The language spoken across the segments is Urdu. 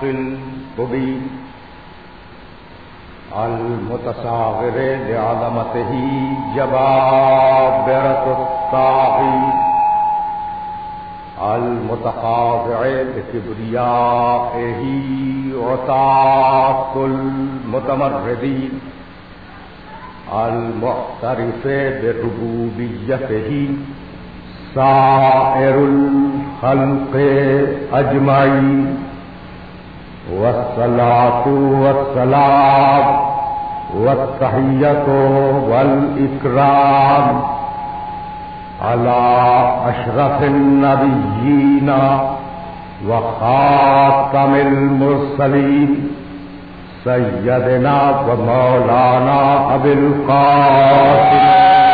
المبين المتصاغر لعظمته جبابرة الطاغي المتخاضع لكبريائه عتاة المتمردين المعترف بربوبيته سائر الخلق أجمعين والصلاة والسلام والتحية والإكرام على أشرف النبيين وخاتم المرسلين سيدنا ومولانا أبي القاسم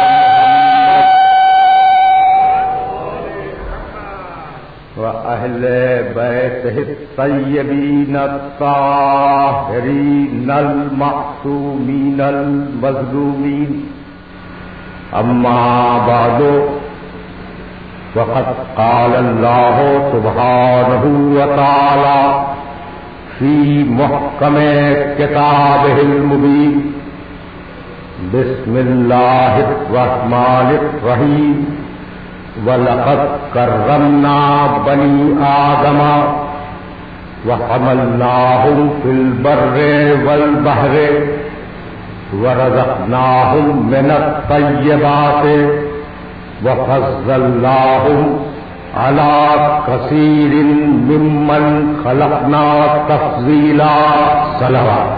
وأهل بيته الطيبين الطاهرين المعصومين المظلومين أما بعد فقد قال الله سبحانه وتعالى في محكم كتابه المبين بسم الله الرحمن الرحيم وَلَقَدْ كَرَّمْنَا بَنِي آدَمَ وَحَمَلْنَاهُمْ فِي الْبَرِّ وَالْبَحْرِ وَرَزَقْنَاهُمْ مِنَ الطَّيِّبَاتِ وَفَضَّلْنَاهُمْ عَلَى كَثِيرٍ مِّمَّنْ خَلَقْنَا تَفْضِيلًا صلوات.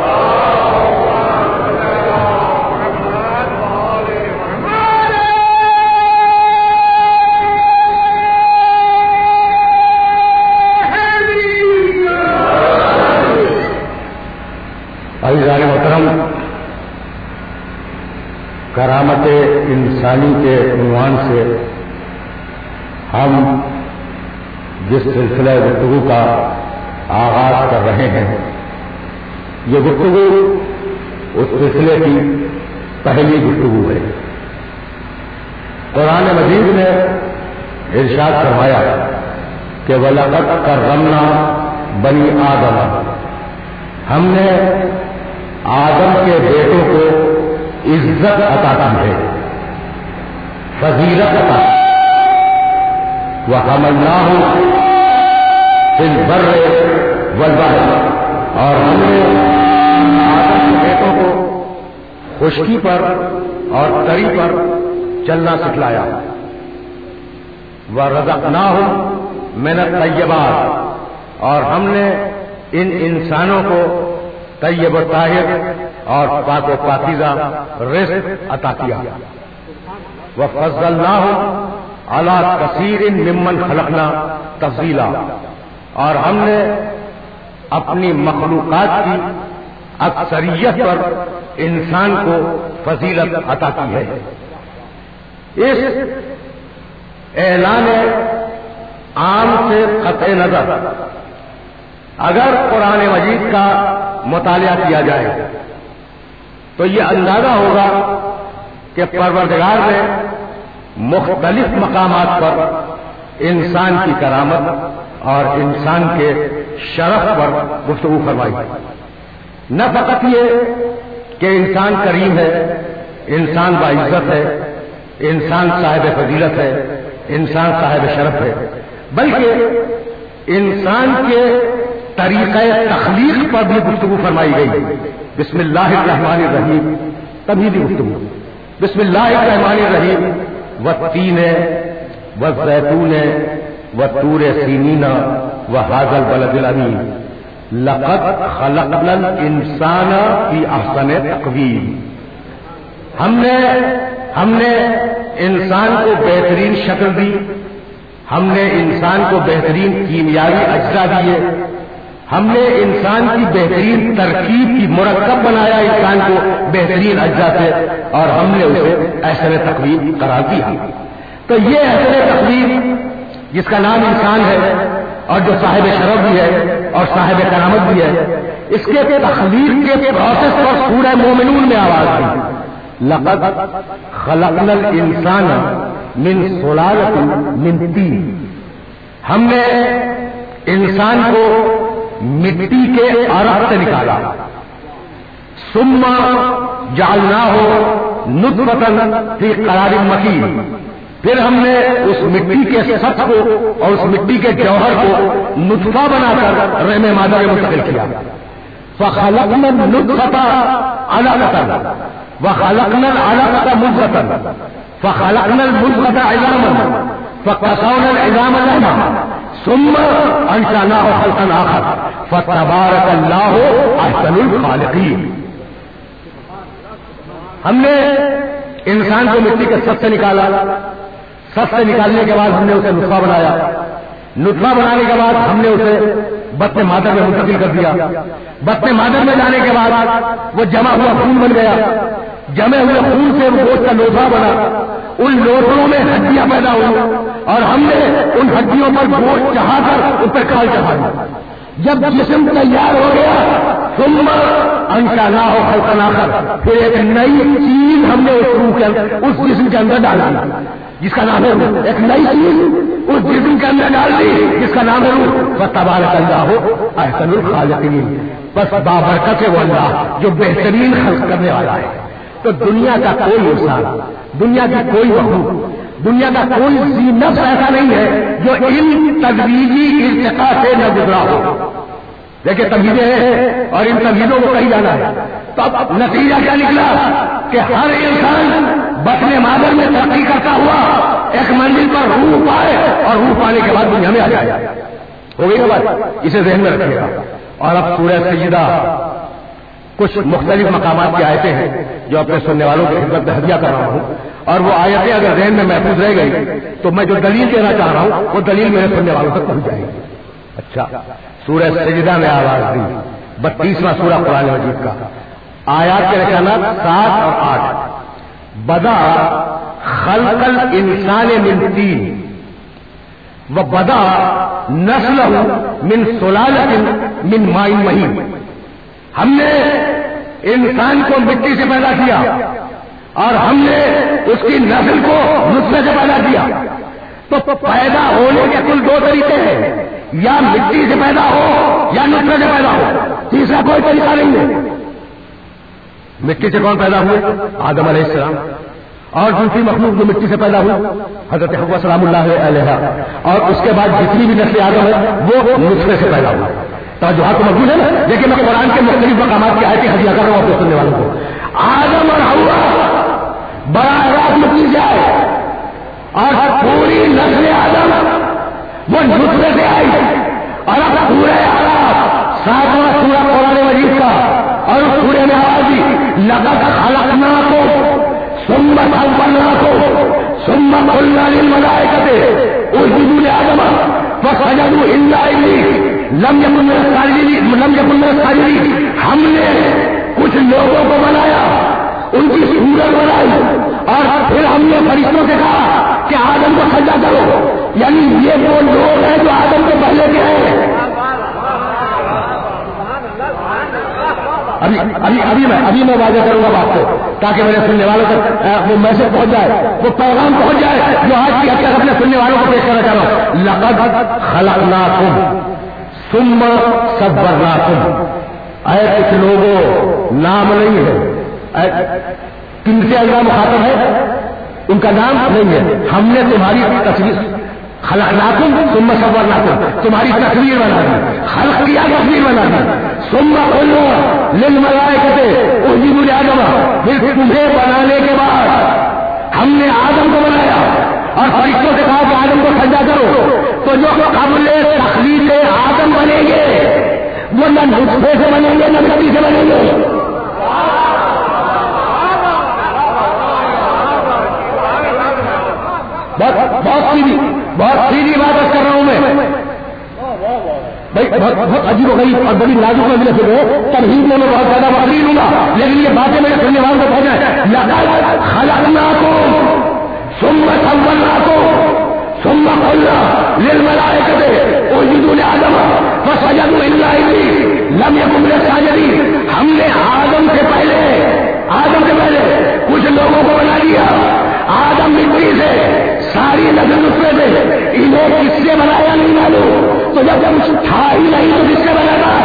عزیزان محترم، کرامت انسانی کے عنوان سے ہم جس سلسلہ گفتگو کا آغاز کر رہے ہیں، یہ گفتگو اس سلسلے کی پہلی گفتگو ہے. قرآن مجید نے ارشاد فرمایا کہ وَلَقَدْ كَرَّمْنَا بَنِي آدَمَ، ہم نے آدم کے بیٹوں کو عزت عطا کی ہے، فضیلت عطا کی. وَحَمَلْنَاهُمْ فِي الْبَرِّ وَالْبَحْرِ، اور ہم نے آدم کے بیٹوں کو خشکی پر اور تری پر چلنا سکھلایا. وَرَزَقْنَاهُمْ مِنَ الطَّيِّبَاتِ، اور ہم نے ان انسانوں کو طیب و طاہر اور پاک و پاکیزہ رزق عطا کیا. وَفَضَّلْنَاهُمْ عَلَى كَثِيرٍ مِّمَّنْ خَلَقْنَا تَفْضِيلًا، اور ہم نے اپنی مخلوقات کی اکثریت پر انسان کو فضیلت عطا کی ہے. اس اعلان عام سے قطع نظر اگر قرآن مجید کا مطالعہ کیا جائے تو یہ اندازہ ہوگا کہ پروردگار نے مختلف مقامات پر انسان کی کرامت اور انسان کے شرف پر گفتگو فرمائی. نہ فقط یہ کہ انسان کریم ہے، انسان باعزت ہے، انسان صاحب فضیلت ہے، انسان صاحب شرف ہے، بلکہ انسان کے طریقہ تخلیق پر بھی گفتگو فرمائی گئی. بسم اللہ الرحمن الرحیم، تبھی بھی گفتگو. بسم اللہ الرحمن الرحیم، والتین والزیتون والطور سینین وہذا البلد الامین لقد خلقنا الانسان فی احسن تقویم. ہم نے انسان کو بہترین شکل دی، ہم نے انسان کو بہترین کیمیاوی اجزاء دیے، ہم نے انسان کی بہترین ترکیب کی مرکب بنایا انسان کو بہترین اجزاء سے، اور ہم نے اسے احسن تقویم قرار دیا. تو یہ احسن تقویم جس کا نام انسان ہے اور جو صاحب شرف بھی ہے اور صاحب کرامت بھی ہے، اس کے تخلیق کے پروسیس پر سورہ مومنون میں آواز دی. لقد خلقنا الانسان من سلالۃ من طین، ہم نے انسان کو مٹی کے عرق سے نکالا، ثم جعلناہ نطفۃ فی قرار مکین، پھر ہم نے اس مٹی کے سطح کو اور اس مٹی کے جوہر کو نطفہ بنا کر رحم مادہ میں منتقل کیا، فخلقنا النطفۃ علقۃ وخلقنا العلقۃ مضغۃ فخلقنا المضغۃ عظاما فكسونا العظام لحما ثم انشأناه خلقا آخر فتبارك الله احسن الخالقين۔ ہم نے انسان کو مٹی کے سط سے نکالا، سط سے نکالنے کے بعد ہم نے اسے نطفہ بنایا، نطفہ بنانے کے بعد ہم نے اسے بطن مادر میں منتقل کر دیا، بطن مادر میں جانے کے بعد وہ جمع ہوا خون بن گیا، جمے ہوئے خون سے وہ گوشت کا لوتھڑا بنا، ان لوتھڑوں میں ہڈیاں پیدا ہوئی اور ہم نے ان ہڈیوں پر گوشت چڑھا کر ان پر کھال چڑھا دیا۔ جب جسم تیار ہو گیا ثم انشأناہ خلقا آخر، پھر ایک نئی چیز ہم نے اس روح کے اس جسم کے اندر ڈال دی جس کا نام ہے روح، ایک نئی چیز اس جسم کے اندر ڈال دی جس کا نام ہے روح، فتبارک اللہ احسن الخالقین، بس بابرکت ہے وہ اللہ جو بہترین خلق کرنے والا ہے۔ تو دنیا کا کوئی انسان، دنیا کی کوئی مخلوق، دنیا کا کوئی ذی نفس ایسا نہیں ہے جو ان تدریجی ارتقاء سے نہ گزرا ہو۔ دیکھیں تمہیدیں ہیں اور ان تمہیدوں کو کہیں جانا ہے، تو اب نتیجہ کیا نکلا کہ ہر انسان بطن مادر میں ترقی کرتا ہوا ایک منزل پر روح پائے اور روح پانے کے بعد دنیا میں آ جائے۔ ہو گئی نا بات؟ اسے ذہن میں رکھیے گا۔ اور اب سورہ سجدہ کچھ مختلف مقامات کی آیتیں ہیں جو اپنے سننے والوں کی خدمت میں ہدیہ کر رہا ہوں، اور وہ آیتیں اگر ذہن میں محفوظ رہ گئی تو میں جو دلیل دینا چاہ رہا ہوں وہ دلیل میرے سننے والوں تک پہنچ جائے گی۔ اچھا، سورہ سجدہ میں آواز دی، 32واں سورہ قرآن مجید کا، آیات کے رکانات 7 اور 8۔ بدا خلق الانسان من طین وبدا نسلہ من سلالۃ من ماء مہین، ہم نے انسان کو مٹی سے پیدا کیا اور ہم نے اس کی نسل کو نطفے سے پیدا کیا۔ تو پیدا ہونے کے کل 2 طریقے ہیں، یا مٹی سے پیدا ہو یا نطفے سے پیدا ہو، تیسرا کوئی طریقہ نہیں ہے۔ مٹی سے کون پیدا ہوئے؟ آدم علیہ السلام، اور دوسری مخلوق جو مٹی سے پیدا ہوئی حضرت حوا سلام اللہ علیہ، اور اس کے بعد جتنی بھی نسل آدم ہے وہ نطفے سے پیدا ہوئی۔ توجہ تو مقبول ہے نا؟ لیکن میں قرآن کے مختلف مقامات کی آیتیں ہدیہ کر رہا ہوں اپنے سننے والوں کو۔ آدم اور حوا براہ راست مٹی سے آئے اور پوری نسل آدم وہ نطفے سے آئی، اور اب پورے عرب 7واں سورہ قرآن مجید کا، اور اس سورے میں آواز دی لقد خلقناکم ثم صورناکم ثم قلنا للملائکۃ اسجدوا لآدم فسجدوا الا ابلیس لم یکن من الساجدین۔ ہم نے کچھ لوگوں کو بنایا، ان کی صورت بنائی، اور پھر ہم نے فرشتوں سے کہا کہ آدم کو سجدہ کرو، یعنی یہ وہ لوگ ہیں جو آدم کے پہلے کے ہیں۔ ابھی میں واضح کروں گا بات کو تاکہ میرے سننے والوں تک وہ میسج پہنچ جائے، وہ پیغام پہنچ جائے جو آج کی اکثر اپنے سننے والوں کو پیش کرنا چاہ رہا ہوں۔ لقد خلقناکم ثم صورناکم، اے کچھ لوگوں نام نہیں ہے، کن سے اللہ مخاطب ہے؟ ان کا نام نہیں ہے۔ ہم نے تمہاری تصویر خلقناکم ثم صورناکم، تمہاری تصویر بنا دی، خلق کیا تصویر بنا دی، ثم قلنا للملائکۃ اسجدوا لآدم، پھر تمہیں بنانے کے بعد ہم نے آدم کو بنایا اور فرشتوں سے کہا کہ آدم کو سجدہ کرو۔ تو جو قبل تخلیق آدم بنیں گے وہ نہ نطفے سے بنیں گے نہ مٹی سے بنیں گے۔ بہت سیدھی بات کر رہا ہوں میں بھائی، بہت عجیب و غریب اور بڑی نازک مجلس ہے، ترغیب میں بہت زیادہ مقبول ہوں گا، لیکن یہ باتیں میرے سننے والوں کو پہنچائیں۔ لقد خلقناکم ثم صورناکم ثم قلنا للملائکۃ اسجدوا لآدم فسجدوا الا ابلیس لم یکن من الساجدین۔ ہم نے آدم سے پہلے کچھ لوگوں کو بنا دیا، آدم مٹی سے، ساری نسل نطفے سے، انہیں کس سے بنایا نہیں معلوم، تو جب کچھ تھا ہی نہیں تو کس سے بنا تھا؟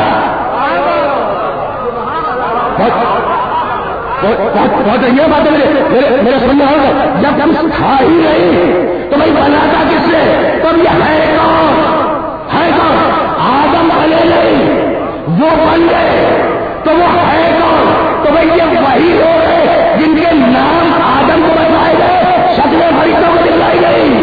بہت یہ بات ہے میرے سننا ہوگا. جب ہم کھا ہی نہیں تو بھائی بناتا کس سے؟ تب یہ ہے کون؟ آدم علیہ نہیں وہ بن گئے تو وہ ہے کون؟ تو بھائی یہ وہی لوگ ہیں جن کے نام آدم کو بتائے گئے، شکلیں فرشتوں کو دکھلائی گئی.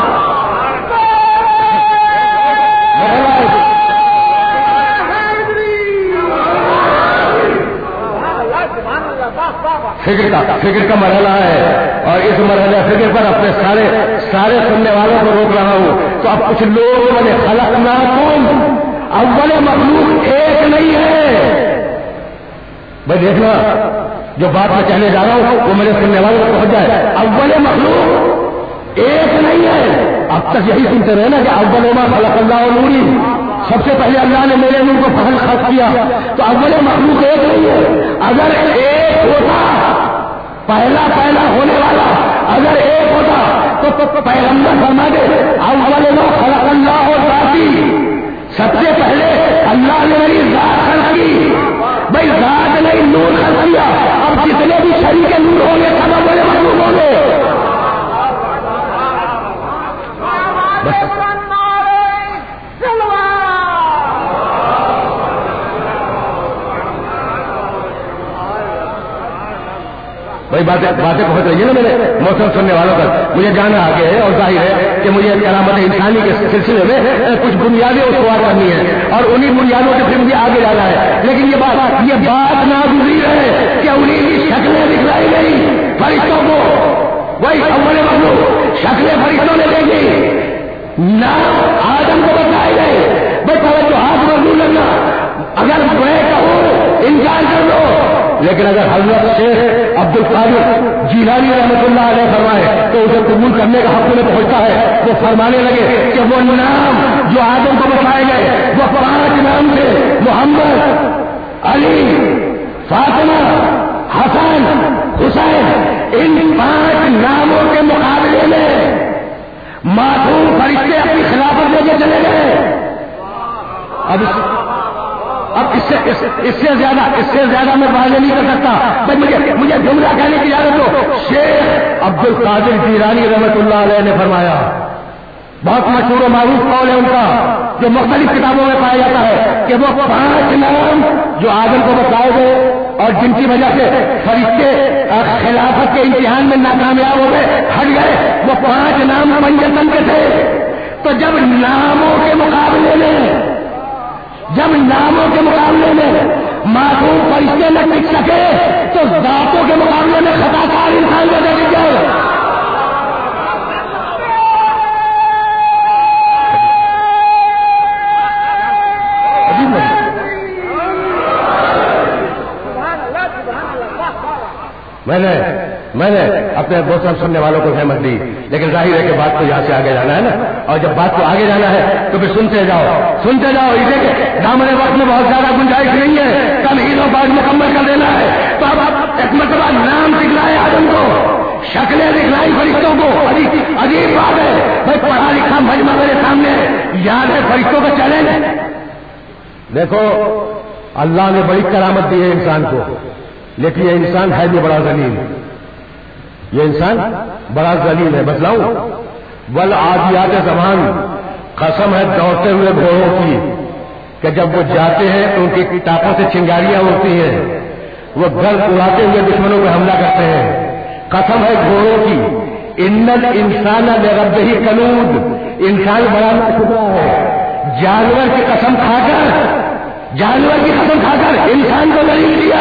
فکر کا مرحلہ ہے، اور اس مرحلہ فکر پر اپنے سارے سننے والوں کو روک رہا ہوں. تو اب کچھ لوگوں نے خلقناکم، اول مخلوق ایک نہیں ہے. بھائی دیکھنا جو بات میں کہنے جا رہا ہوں وہ میرے سننے والوں کو پہنچ جائے. اول مخلوق ایک نہیں ہے. اب تک یہی سنتے رہے نا کہ اول ما خلق اللہ نوری، سب سے پہلے اللہ نے میرے نور کو خلق کیا. تو اول مخلوق ایک نہیں ہے. اگر ایک ہوتا پہلا ہونے والا اگر ایک ہوتا تو پیغمبر فرما دے اول ما خلق اللہ اور ذاتی، سب سے پہلے اللہ نے میری ذات خلق کی. بھائی ذات نہیں نور خلق کیا. اب جتنے بھی شریک نور ہوں گے سب اول مخلوق ہوں گے. بھائی باتیں پہنچ رہی ہے نا میرے موسم سننے والوں پر. مجھے جانا آگے ہے اور ظاہر ہے کہ مجھے کرامت انسانی کے سلسلے میں کچھ بنیادیں استوار کرنی ہے اور انہی بنیادوں سے پھر مجھے آگے جانا ہے. لیکن یہ بات ناگزیر ہے کہ انہی کی شکلیں دکھلائی گئی فرشتوں کو. وہی اول مخلوق شکلیں فرشتوں نے دیکھی، نام آدم کو بتائے گئے. بھائی توجہ ہاتھ مضبوط کرنا. اگر میں کہوں انکار کر لو، لیکن اگر حضرت شیخ عبد القادر جیلانی رحمۃ اللہ علیہ فرمائے تو اسے قبول کرنے کا حق میں پہنچتا ہے. وہ فرمانے لگے کہ وہ نام جو آدم کو بتائے گئے وہ 5 نام تھے: محمد، علی، فاطمہ، حسن، حسین. ان 5 ناموں کے مقابلے میں معصوم فرشتے اپنی خلافت لے کے چلے گئے. اب اس سے زیادہ میں بازی نہیں کر سکتا. مجھے جملہ کہنے کی اجازت دو. شیخ عبد القادر جیلانی رحمۃ اللہ علیہ نے فرمایا، بہت مشہور و معروف قول ہے ان کا جو مختلف کتابوں میں پایا جاتا ہے کہ وہ 5 نام جو آدم کو بتائے گئے اور جن کی وجہ سے فرشتے خلافت کے امتحان میں ناکامیاب ہو گئے، ہٹ گئے، وہ 5 نام پنجتن کے تھے. تو جب ناموں کے مقابلے میں معصوم فرشتے نہ ٹک سکے تو ذاتوں کے مقابلے میں خطا کار انسان کو دے دیجیے. میں نے اپنے دوستوں سننے والوں کو سہمت دی، لیکن ظاہر ہے کہ بات کو یہاں سے آگے جانا ہے نا. اور جب بات کو آگے جانا ہے تو پھر سنتے جاؤ. اسے کہ دامن وقت میں بہت زیادہ گنجائش نہیں ہے، کل عید و بعد مکمل کر دینا ہے. تو اب آپ ایک مرتبہ نام دکھلائے آدم کو، شکلیں دکھلائی فرشتوں کو. عجیب بات ہے بھائی، پڑھا لکھا مجمع میرے سامنے یاد ہے فرشتوں کا چیلنج. دیکھو اللہ نے بڑی کرامت دی ہے انسان کو، لیکن یہ انسان ہے بھی بڑا ذلیل. یہ انسان بڑا ذلیل ہے. بتلاؤں، والعادیات زمان، قسم ہے دوڑتے ہوئے گھوڑوں کی کہ جب وہ جاتے ہیں تو ان کی ٹاپوں سے چنگاریاں اڑتی ہیں، وہ گھر اڑاتے ہوئے دشمنوں پہ حملہ کرتے ہیں. قسم ہے گھوڑوں کی. ان الانسان لربہ کنود، انسان بڑا ناشکرا ہے. جانور کی قسم کھا کر انسان کو ذلیل کیا.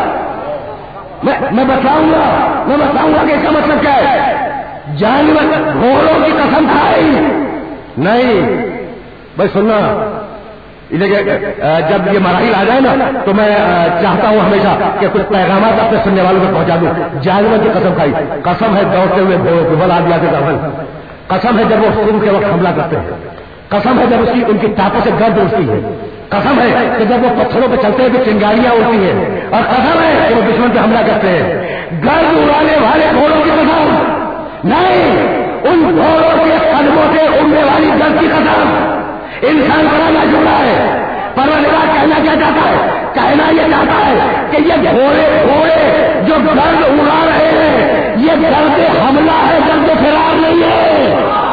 میں بتاؤں گا کہ اس کا مطلب کیا ہے. جانور گھوڑوں کی قسم کھائی نہیں. بھائی سننا، جب یہ مراحل آ جائے نا تو میں چاہتا ہوں ہمیشہ کہ کچھ پیغامات اپنے سننے والوں کو پہنچا دوں. جانور کی قسم کھائی. قسم ہے دوڑتے ہوئے گھوڑوں کی، والعادیات ضبحا. قسم ہے جب وہ صبح کے وقت حملہ کرتے ہیں. قسم ہے جب ان کی ٹاپوں سے گرد اڑتی ہے. قسم ہے کہ جب وہ پتھروں پہ چلتے ہیں تو چنگاریاں اڑتی ہیں. اور قسم ہے کہ وہ دشمن پہ حملہ کرتے ہیں. گرد اڑانے والے گھوڑوں کی قسم نہیں، ان گھوڑوں کے قدموں سے اڑنے والی گرد کی قسم. انسان بڑا نہ جڑا ہے. پروردگار کہنا کیا چاہتا ہے؟ کہنا یہ چاہتا ہے کہ یہ گھوڑے جو گرد اڑا رہے ہیں یہ گرد حملہ ہے، گرد فرار نہیں ہے.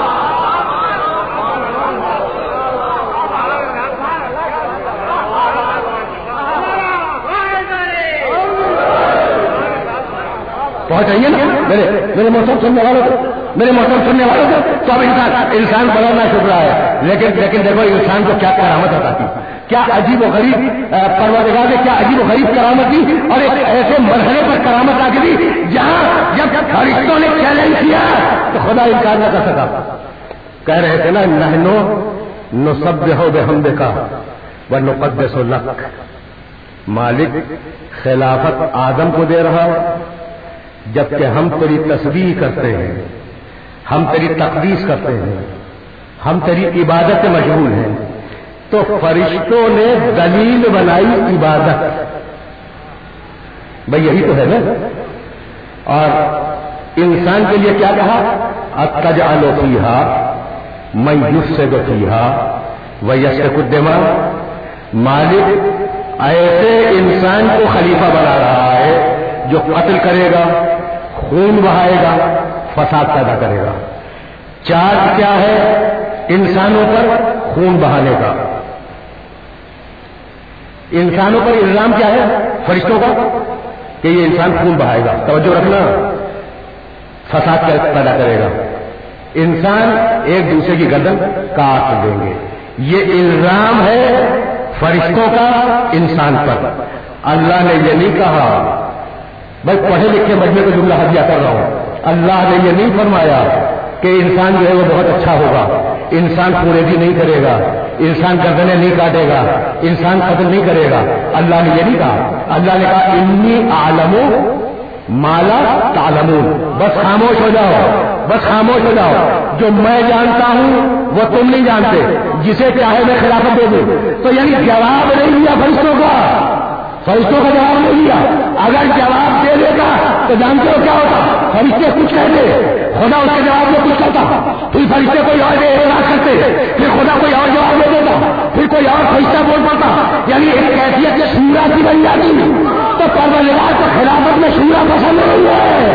پہنچ رہی ہے نا میرے محترم سننے والوں کو، میرے محترم سننے والوں کو. تو اب انسان بڑھنا شکر رہا ہے، لیکن دیکھو انسان کو کیا کرامت عطا کی، کیا عجیب و غریب پروردگار نے کیا عجیب و غریب کرامت دی، اور ایک ایسے مرحلے پر کرامت لا کے دی جہاں جب فرشتوں نے چیلنج کیا تو خدا انکار نہ کر سکا. کہہ رہے تھے نا نحنو نسبح بحمدک ونقدس لک. مالک خلافت آدم کو دے رہا ہے جبکہ ہم تیری تسبیح کرتے ہیں، ہم تیری تقدیس کرتے ہیں، ہم تیری عبادت میں مشغول ہیں. تو فرشتوں نے دلیل بنائی عبادت، بھئی یہی تو ہے نا. اور انسان کے لیے کیا کہا؟ اتجعل فیہا من یفسد فیہا ویسفک الدماء. مالک ایسے انسان کو خلیفہ بنا رہا ہے جو قتل کرے گا، خون بہائے گا، فساد پیدا کرے گا. چارج کیا ہے انسانوں پر؟ خون بہانے کا. انسانوں پر الزام کیا ہے فرشتوں کا؟ کہ یہ انسان خون بہائے گا. توجہ رکھنا، فساد پیدا کرے گا. انسان ایک دوسرے کی گردن کاٹ دیں گے. یہ الزام ہے فرشتوں کا انسان پر. اللہ نے یہ نہیں کہا، بھائی پڑھے لکھے مجمع کو جملہ ہدیہ کر رہا ہوں، اللہ نے یہ نہیں فرمایا کہ انسان جو ہے وہ بہت اچھا ہوگا، انسان خوریزی نہیں کرے گا، انسان گردنیں نہیں کاٹے گا، انسان قتل نہیں کرے گا. اللہ نے یہ نہیں کہا. اللہ نے کہا انی اعلم ما لا تعلمون. بس خاموش ہو جاؤ، بس خاموش ہو جاؤ. جو میں جانتا ہوں وہ تم نہیں جانتے، جسے چاہے میں خلافت دے دوں. تو یعنی جواب نہیں دیا فرشتوں کا، فرشتوں کا جواب نہیں دیا. اگر جواب دے دیتا تو جانتے ہو کیا ہوتا؟ فرشتے کچھ کہتے، خدا اس کے جواب میں کچھ کرتا، پھر فرشتے کوئی اور اعتراض کرتے، پھر خدا کوئی اور جواب دے دیتا، پھر کوئی اور فرشتہ بول پاتا. یعنی ایک کیفیت شورا کی بن جاتی. تو پروردگار کو خلافت میں شورا پسند نہیں ہے.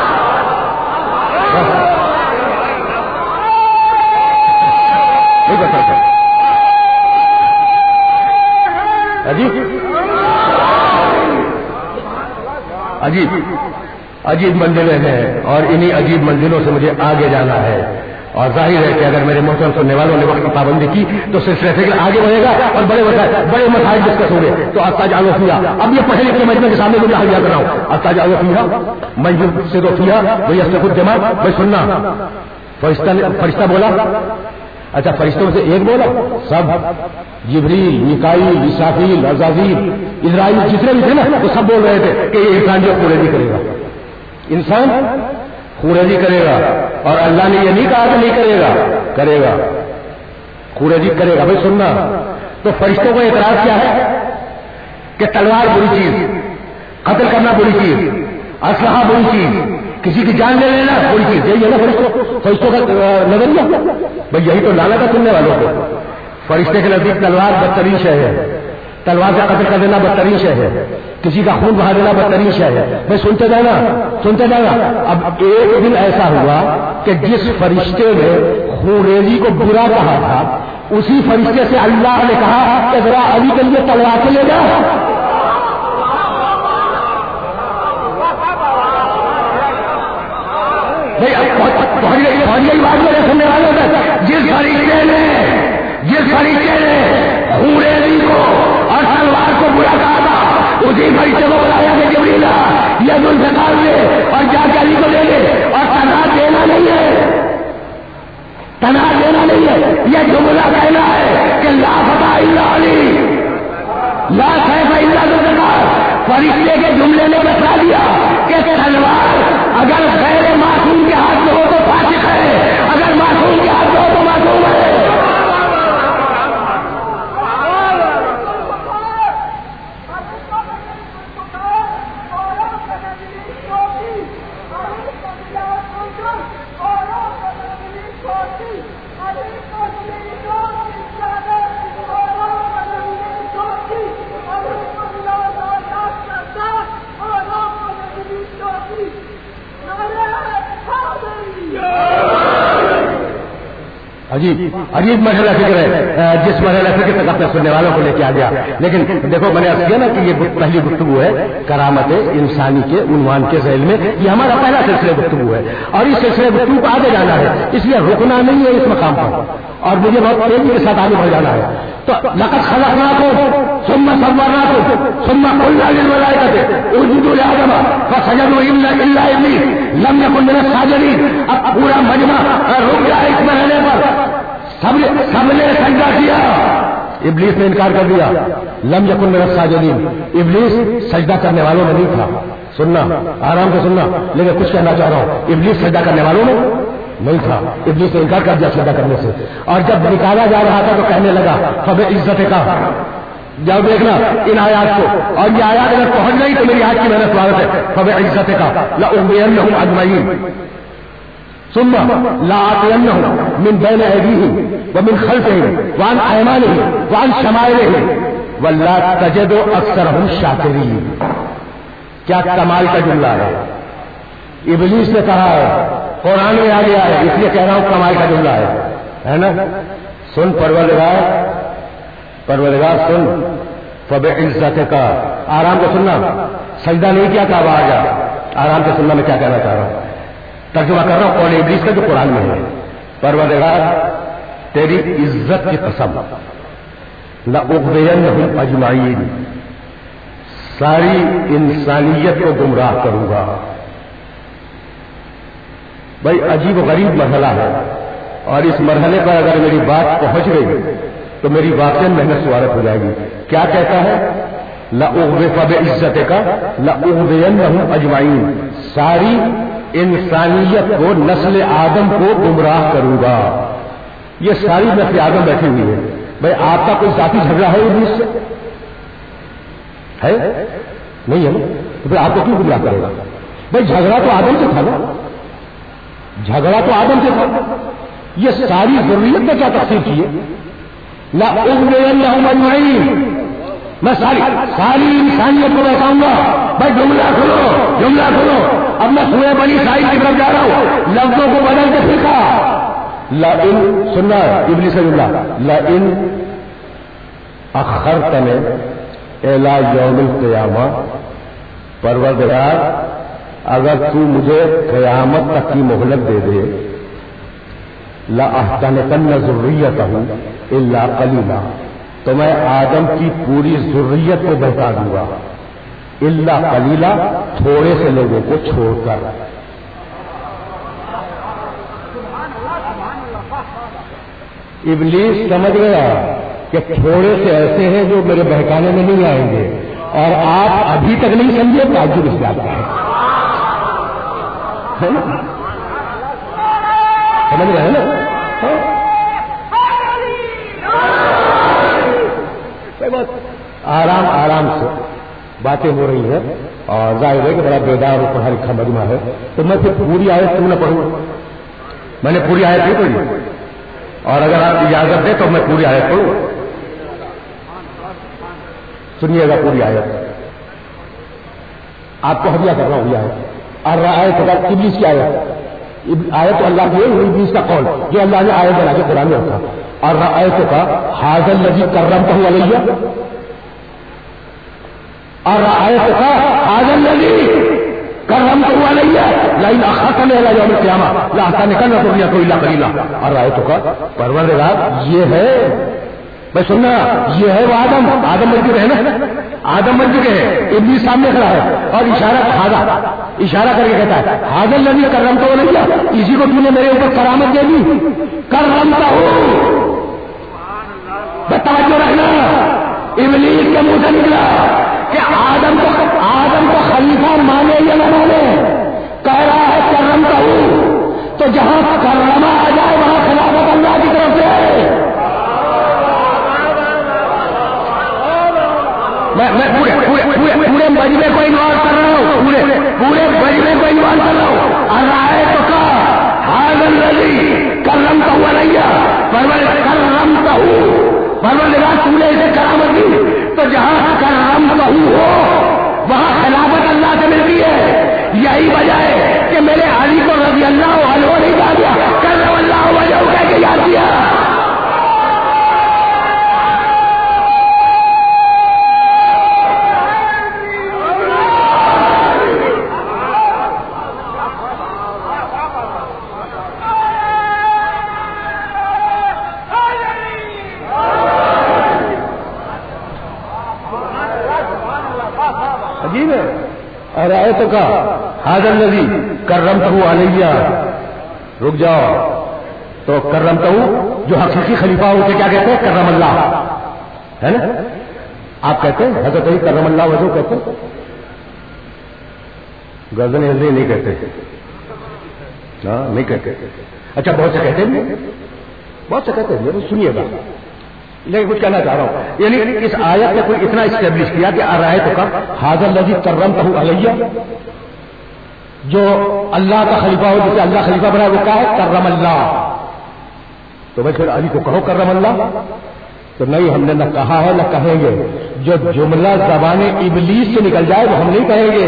عجیب منزلیں ہیں اور انہی عجیب منزلوں سے مجھے آگے جانا ہے. اور ظاہر ہے کہ اگر میرے محترم سننے والوں نے وقت کی پابندی کی تو سلسلہ فکر آگے بڑھے گا اور بڑے مسائل ڈسکس ہوں گے. تو اتجعل فیہا، اب یہ پڑھے لکھے مجمع کے سامنے مجھے حاضر کر رہا ہوں. اتجعل فیہا من یفسد فیہا ویسفک الدماء. بھائی سننا، فرشتہ بولا. اچھا فرشتوں سے ایک بولا؟ سب، جبریل، میکائیل، اسرافیل، عزازیل، اسرائیل، جتنے بھی تھے نا وہ سب بول رہے تھے کہ یہ انسان جو خوریزی کرے گا، انسان خوریزی کرے گا. اور اللہ نے یہ نہیں کہا کہ نہیں کرے گا، کرے گا، خوریزی کرے گا. بھائی سننا، تو فرشتوں کو اعتراض کیا ہے کہ تلوار بری چیز، قتل کرنا بری چیز، اسلحہ بری چیز، کسی کی جان لے لینا بری چیز. یہی ہے نا فرشتوں کا نظریہ. بھائی یہی تو لانا تھا سننے والوں کو. فرشتے کے نزدیک تلوار بدترین شے ہے، تلوار سے قتل کر دینا بدترین شے ہے، کسی کا خون بہا دینا بدترین شے ہے. بھائی سنتے جانا، سنتے جانا. اب ایک دن ایسا ہوا کہ جس فرشتے نے خوریزی کو برا کہا تھا اسی فرشتے سے اللہ نے کہا کہ ذرا علی کے لیے تلوار سے لے جا. سننے والوں کا جس فرشتے نے خوریزی کو اور تلوار کو برا کہا تھا اسی فرشتے کو بلایا کہ جبریل یہ ذوالفقار لے اور جا کے علی کو لے لے. اور تنہا دینا نہیں ہے، تنہا دینا نہیں ہے. یہ جملہ کہنا ہے کہ لا فتح الا علی، لا سیف الا ذوالفقار. فرشتے کے جملے نے بتا دیا کہ تلوار اگر غیر معصوم کے ہاتھ میں ہو تو فاسق ہے، اگر معصوم کے ہاتھ میں ہو تو معصوم ہے. عجیب مرحلہ فکر ہے جس مرحلہ فکر تک اپنے سننے والوں کو لے کے آ گیا. لیکن دیکھو میں نے عرض کیا نا کہ یہ پہلی گفتگو ہے کرامت انسانی کے عنوان کے ذیل میں. یہ ہمارا پہلا سلسلہ گفتگو ہے اور اس سلسلے گفتگو کو آگے جانا ہے, اس لیے رکنا نہیں ہے اس مقام پر اور مجھے بہت تیزی کے ساتھ آگے بڑھ جانا ہے. تو لقد خلقناکم ثم صورناکم ثم قلنا للملائکۃ اسجدوا لآدم فسجدوا الا ابلیس لم یکن من الساجدین. اب پورا مجمع رک گیا اس مرحلے پر, سب نے سجدہ کیا, ابلیس نے انکار کر دیا. لم یکن من الساجدین, ابلیس سجدہ کرنے والوں میں نہیں تھا. سننا آرام سے سننا, لیکن کچھ کہنا چاہ رہا ہوں, ابلیس سجدہ کرنے والوں میں نہیں تھا. ابلیس نے انکار کر دیا سجدہ کرنے سے. اور جب نکالا جا رہا تھا تو کہنے لگا فبعزت کا, جب دیکھنا ان آیات کو, اور یہ آیات اگر پہنچ گئی تو میری آج کی محنت سوالت ہے. فبعزت کا لأغوینہم اجمعین ثم لآتینہم من بین ایدیہم ومن خلفہم وعن ایمانہم وعن شمائلہم ولا تجد اکثرہم شاکرین. کیا کمال کا جملہ ہے. ابلیس نے کہا ہے, قرآن میں آ گیا ہے, اس لیے کہہ رہا ہوں کمال کا جملہ ہے نا. سن پروردگار سن, فبعزت کا, آرام سے سننا, سجدہ نہیں کیا تھا آواز آ, آرام سے سننا. میں کیا کہنا چاہ رہا ہوں, ترجمہ کر رہا ہوں قول ابلیس کا جو قرآن میں ہے. پروردگار تیری عزت کی قسم, لأغوینہم اجمعین, ساری انسانیت کو گمراہ کروں گا. بھائی عجیب و غریب مرحلہ ہے, اور اس مرحلے پر اگر میری بات پہنچ گئی تو میری واقعی محنت سوارت ہو جائے گی. کیا کہتا ہے, فبعزت کا لأغوینہم اجمعین, ساری انسانیت کو, نسل آدم کو گمراہ کروں گا. یہ ساری نسل آدم بیٹھی ہوئی ہے. بھائی آپ کا کوئی ذاتی جھگڑا ہے ابلیس سے؟ ہے نہیں ہے نا, تو پھر آپ کو کیوں گمراہ کرے گا؟ بھائی جھگڑا تو آدم سے تھا نا, جھگڑا تو آدم سے تھا. یہ ساری ضروریت میں کیا تفسیر کی ہے, لأغوینہم اجمعین, میں ساری انسانیت کو بتاؤں گا. بھائی جملہ سنو. اب میں سورہ بنی اسرائیل کی طرف جا رہا ہوں, لفظوں کو بدل کے سیکھا. لئن, سننا ابلیس سے جملہ, لئن اخرتنی الی یوم القیامہ, پروردگار اگر تو مجھے قیامت تک کی مہلت دے دے, لأحتنکن ذریتہ الا قلیلا, تو میں آدم کی پوری ذریت کو بہتا دوں گا, الا قلیلا, تھوڑے سے لوگوں کو چھوڑ کر. ابلیس سمجھ گیا کہ تھوڑے سے ایسے ہیں جو میرے بہکانے میں نہیں آئیں گے, اور آپ ابھی تک نہیں سمجھے تعجب اس بات کا ہے. سمجھ رہے ہیں نا. آرام سے باتیں ہو رہی ہیں, اور ظاہر ہے کہ بڑا بیدار اور پڑھا لکھا مجمع ہے, تو میں پھر پوری آیت کیوں نہ پڑھوں. میں نے پوری آیت نہیں پڑھی, اور اگر آپ اجازت دیں تو میں پوری آیت پڑھوں. سنیے گا پوری آیت, آپ کو ہدیہ کر رہا ہوں. یہ آیت الرآیت ابلیس کی آیت تو اللہ کی ہے, ابلیس کا قول جو اللہ نے آیت بنا کے قرآن میں رکھا. الرآیت کا ھذا الذی کرمتہ علیہ, الرآیت کا ھذا الذی کرمتہ علیہ لئن اخرتنی الی یوم القیامہ لأحتنکن ذریتہ الا قلیلا. الرآیت کا پروردگار یہ ہے, میں سننا, یہ ہے وہ آدم بن چکے ہیں نا, آدم بن چکے ہیں. ابلیس سامنے کھڑا ہے اور اشارہ کر کے کہتا ہے ھذا الذی کرمتہ علیہ, اسی کو تو نے میرے اوپر کرامت دے دی. کرمتہ ہوں, توجہ رکھنا, ابلیس کے منہ سے نکلا کہ آدم کو خلیفہ مانے یا نہ مانے, کہہ رہا ہے کرمتہ ہوں, تو جہاں کرما آ جائے وہاں خلافت اللہ کی طرف سے. میں پورے مجمے کو انوالو کر رہا ہوں, پورے مجمے کو انوالو کر رہا ہوں. الرآیت کا ھذا الذی کرمتہ علیہ, کرمتہ ہوں, پروردگار تم نے اسے کرامت دی, تو جہاں کرمتہ ہو وہاں خلافت اللہ سے ملتی ہے. یہی وجہ ہے کہ میرے علی کو رضی اللہ عنہ نہیں کہا گیا, کرم اللہ وجہہ کہہ کے یاد کیا. تو کہا ھذا الذی کرمتہ علیہ، رک جاؤ، تو کرمتہ جو حقیقی خلیفہ ہوتے کیا کہتے ہیں؟ کرم اللہ، ہے نا؟ آپ کہتے ہیں حضرت علی کرم اللہ وجہ کہتے ہیں؟ گردن ہلدی نہیں کہتے، ہاں نہیں کہتے. اچھا بہت سے کہتے ہیں، بہت سے کہتے ہیں، سنیے گا لیکن کچھ کہنا چاہ رہا ہوں. یعنی اس آیت نے کوئی اتنا اسٹیبلش کیا کہ ارائے تو کب ھذا الذی کرمتہ علیہ، جو اللہ کا خلیفہ ہو جسے اللہ خلیفہ بنا وہ کیا ہے؟ کرم اللہ. تو بھائی پھر علی کو کہو کرم اللہ. تو نہیں، ہم نے نہ کہا ہے نہ کہیں گے. جو جملہ زبان ابلیس سے نکل جائے وہ ہم نہیں کہیں گے.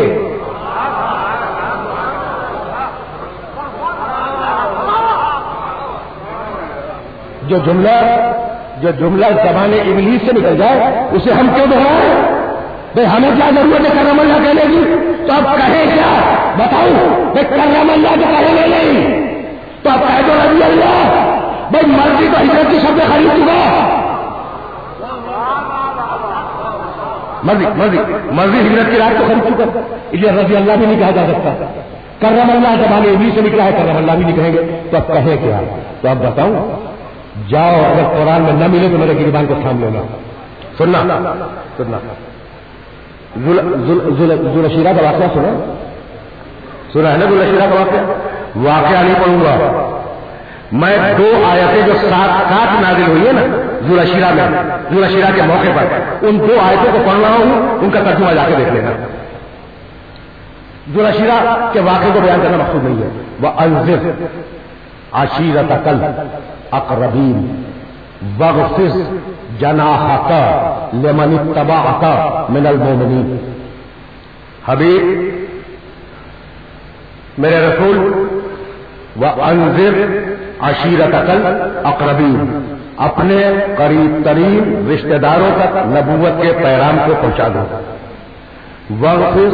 جو جملہ زبان ابلیس سے نکل جائے اسے ہم کیوں دہرائیں؟ بھائی ہمیں کیا ضرورت ہے کرم اللہ کہنے کی؟ تو اب کہیں کیا بتاؤ؟ بھائی کرم اللہ تو کہیں گے نہیں، تو اب کہہ دو رضی اللہ. بھائی مرضی تو ہجرت کی شبد خرید چکا، مرضی ہجرت کی رات کو خرید چکا، اس لیے رضی اللہ بھی نہیں کہا جا سکتا. کرم اللہ زبان ابلیس سے نکلا ہے، کرم اللہ بھی نہیں کہیں گے. تو اب کہیں کیا؟ تو اب بتاؤں، جاؤ اگر قرآن میں نہ ملے تو میرے گریبان کو تھام لینا. سننا ذوالشیرہ کا واقعہ سنا ہے نا؟ ذوالشیرہ کا واقعہ نہیں پڑھوں گا میں. 2 آیتیں جو ساتھ نازل ہوئی ہے نا ذوالشیرہ میں، ذوالشیرہ کے موقع پر، ان 2 آیتوں کو پڑھ رہا ہوں، ان کا ترجمہ جا کے دیکھ لینا. ذوالشیرہ کے واقعے کو بیان کرنا مقصود نہیں ہے. وَأَنذِرْ عَشِيرَتَكَ الْأَقْرَبِينَ وَاغْفِضْ جَنَاحَكَ لِمَنِ اتَّبَعَكَ مِنَ الْمُؤْمِنِينَ. حبیب میرے رسول، وَأَنذِرْ عَشِيرَتَكَ الْأَقْرَبِينَ، اپنے قریب ترین رشتہ داروں تک نبوت کے پیغام کو پہنچا دو. وَاغْفِضْ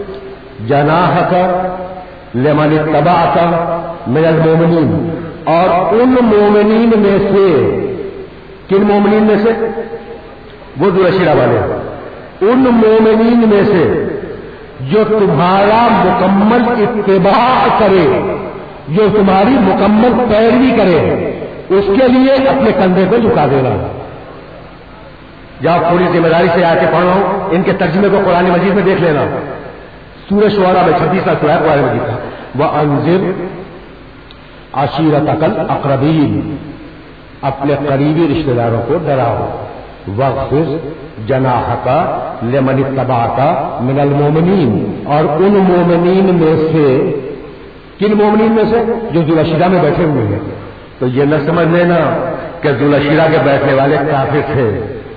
جَنَاحَكَ لِمَنِ اتَّبَعَكَ مِنَ الْمُؤْمِنِينَ، اور ان مومنین میں سے، کن مومنین میں سے؟ وہ ذوالشیرہ والے، ان مومنین میں سے جو تمہارا مکمل اتباع کرے، جو تمہاری مکمل پیروی کرے، اس کے لیے اپنے کندھے کو جھکا دینا. جب پوری ذمہ داری سے آ کے پڑھ رہا ہوں، ان کے ترجمے کو قرآن مجید میں دیکھ لینا. سورہ شعراء میں 36واں سورہ قرآن مجید کا. وَأَنذِرْ عَشِيرَتَكَ الْأَقْرَبِينَ، اپنے قریبی رشتہ داروں کو ڈراؤ. وَاغْفِضْ جَنَاحَكَ لِمَنِ اتَّبَعَكَ مِنَ الْمُؤْمِنِينَ، اور ان مومنین میں سے، کن مومنین میں سے؟ جو ذوالشیرہ میں بیٹھے ہوئے ہیں. تو یہ نہ سمجھ لینا کہ ذوالشیرہ کے بیٹھنے والے کافر تھے،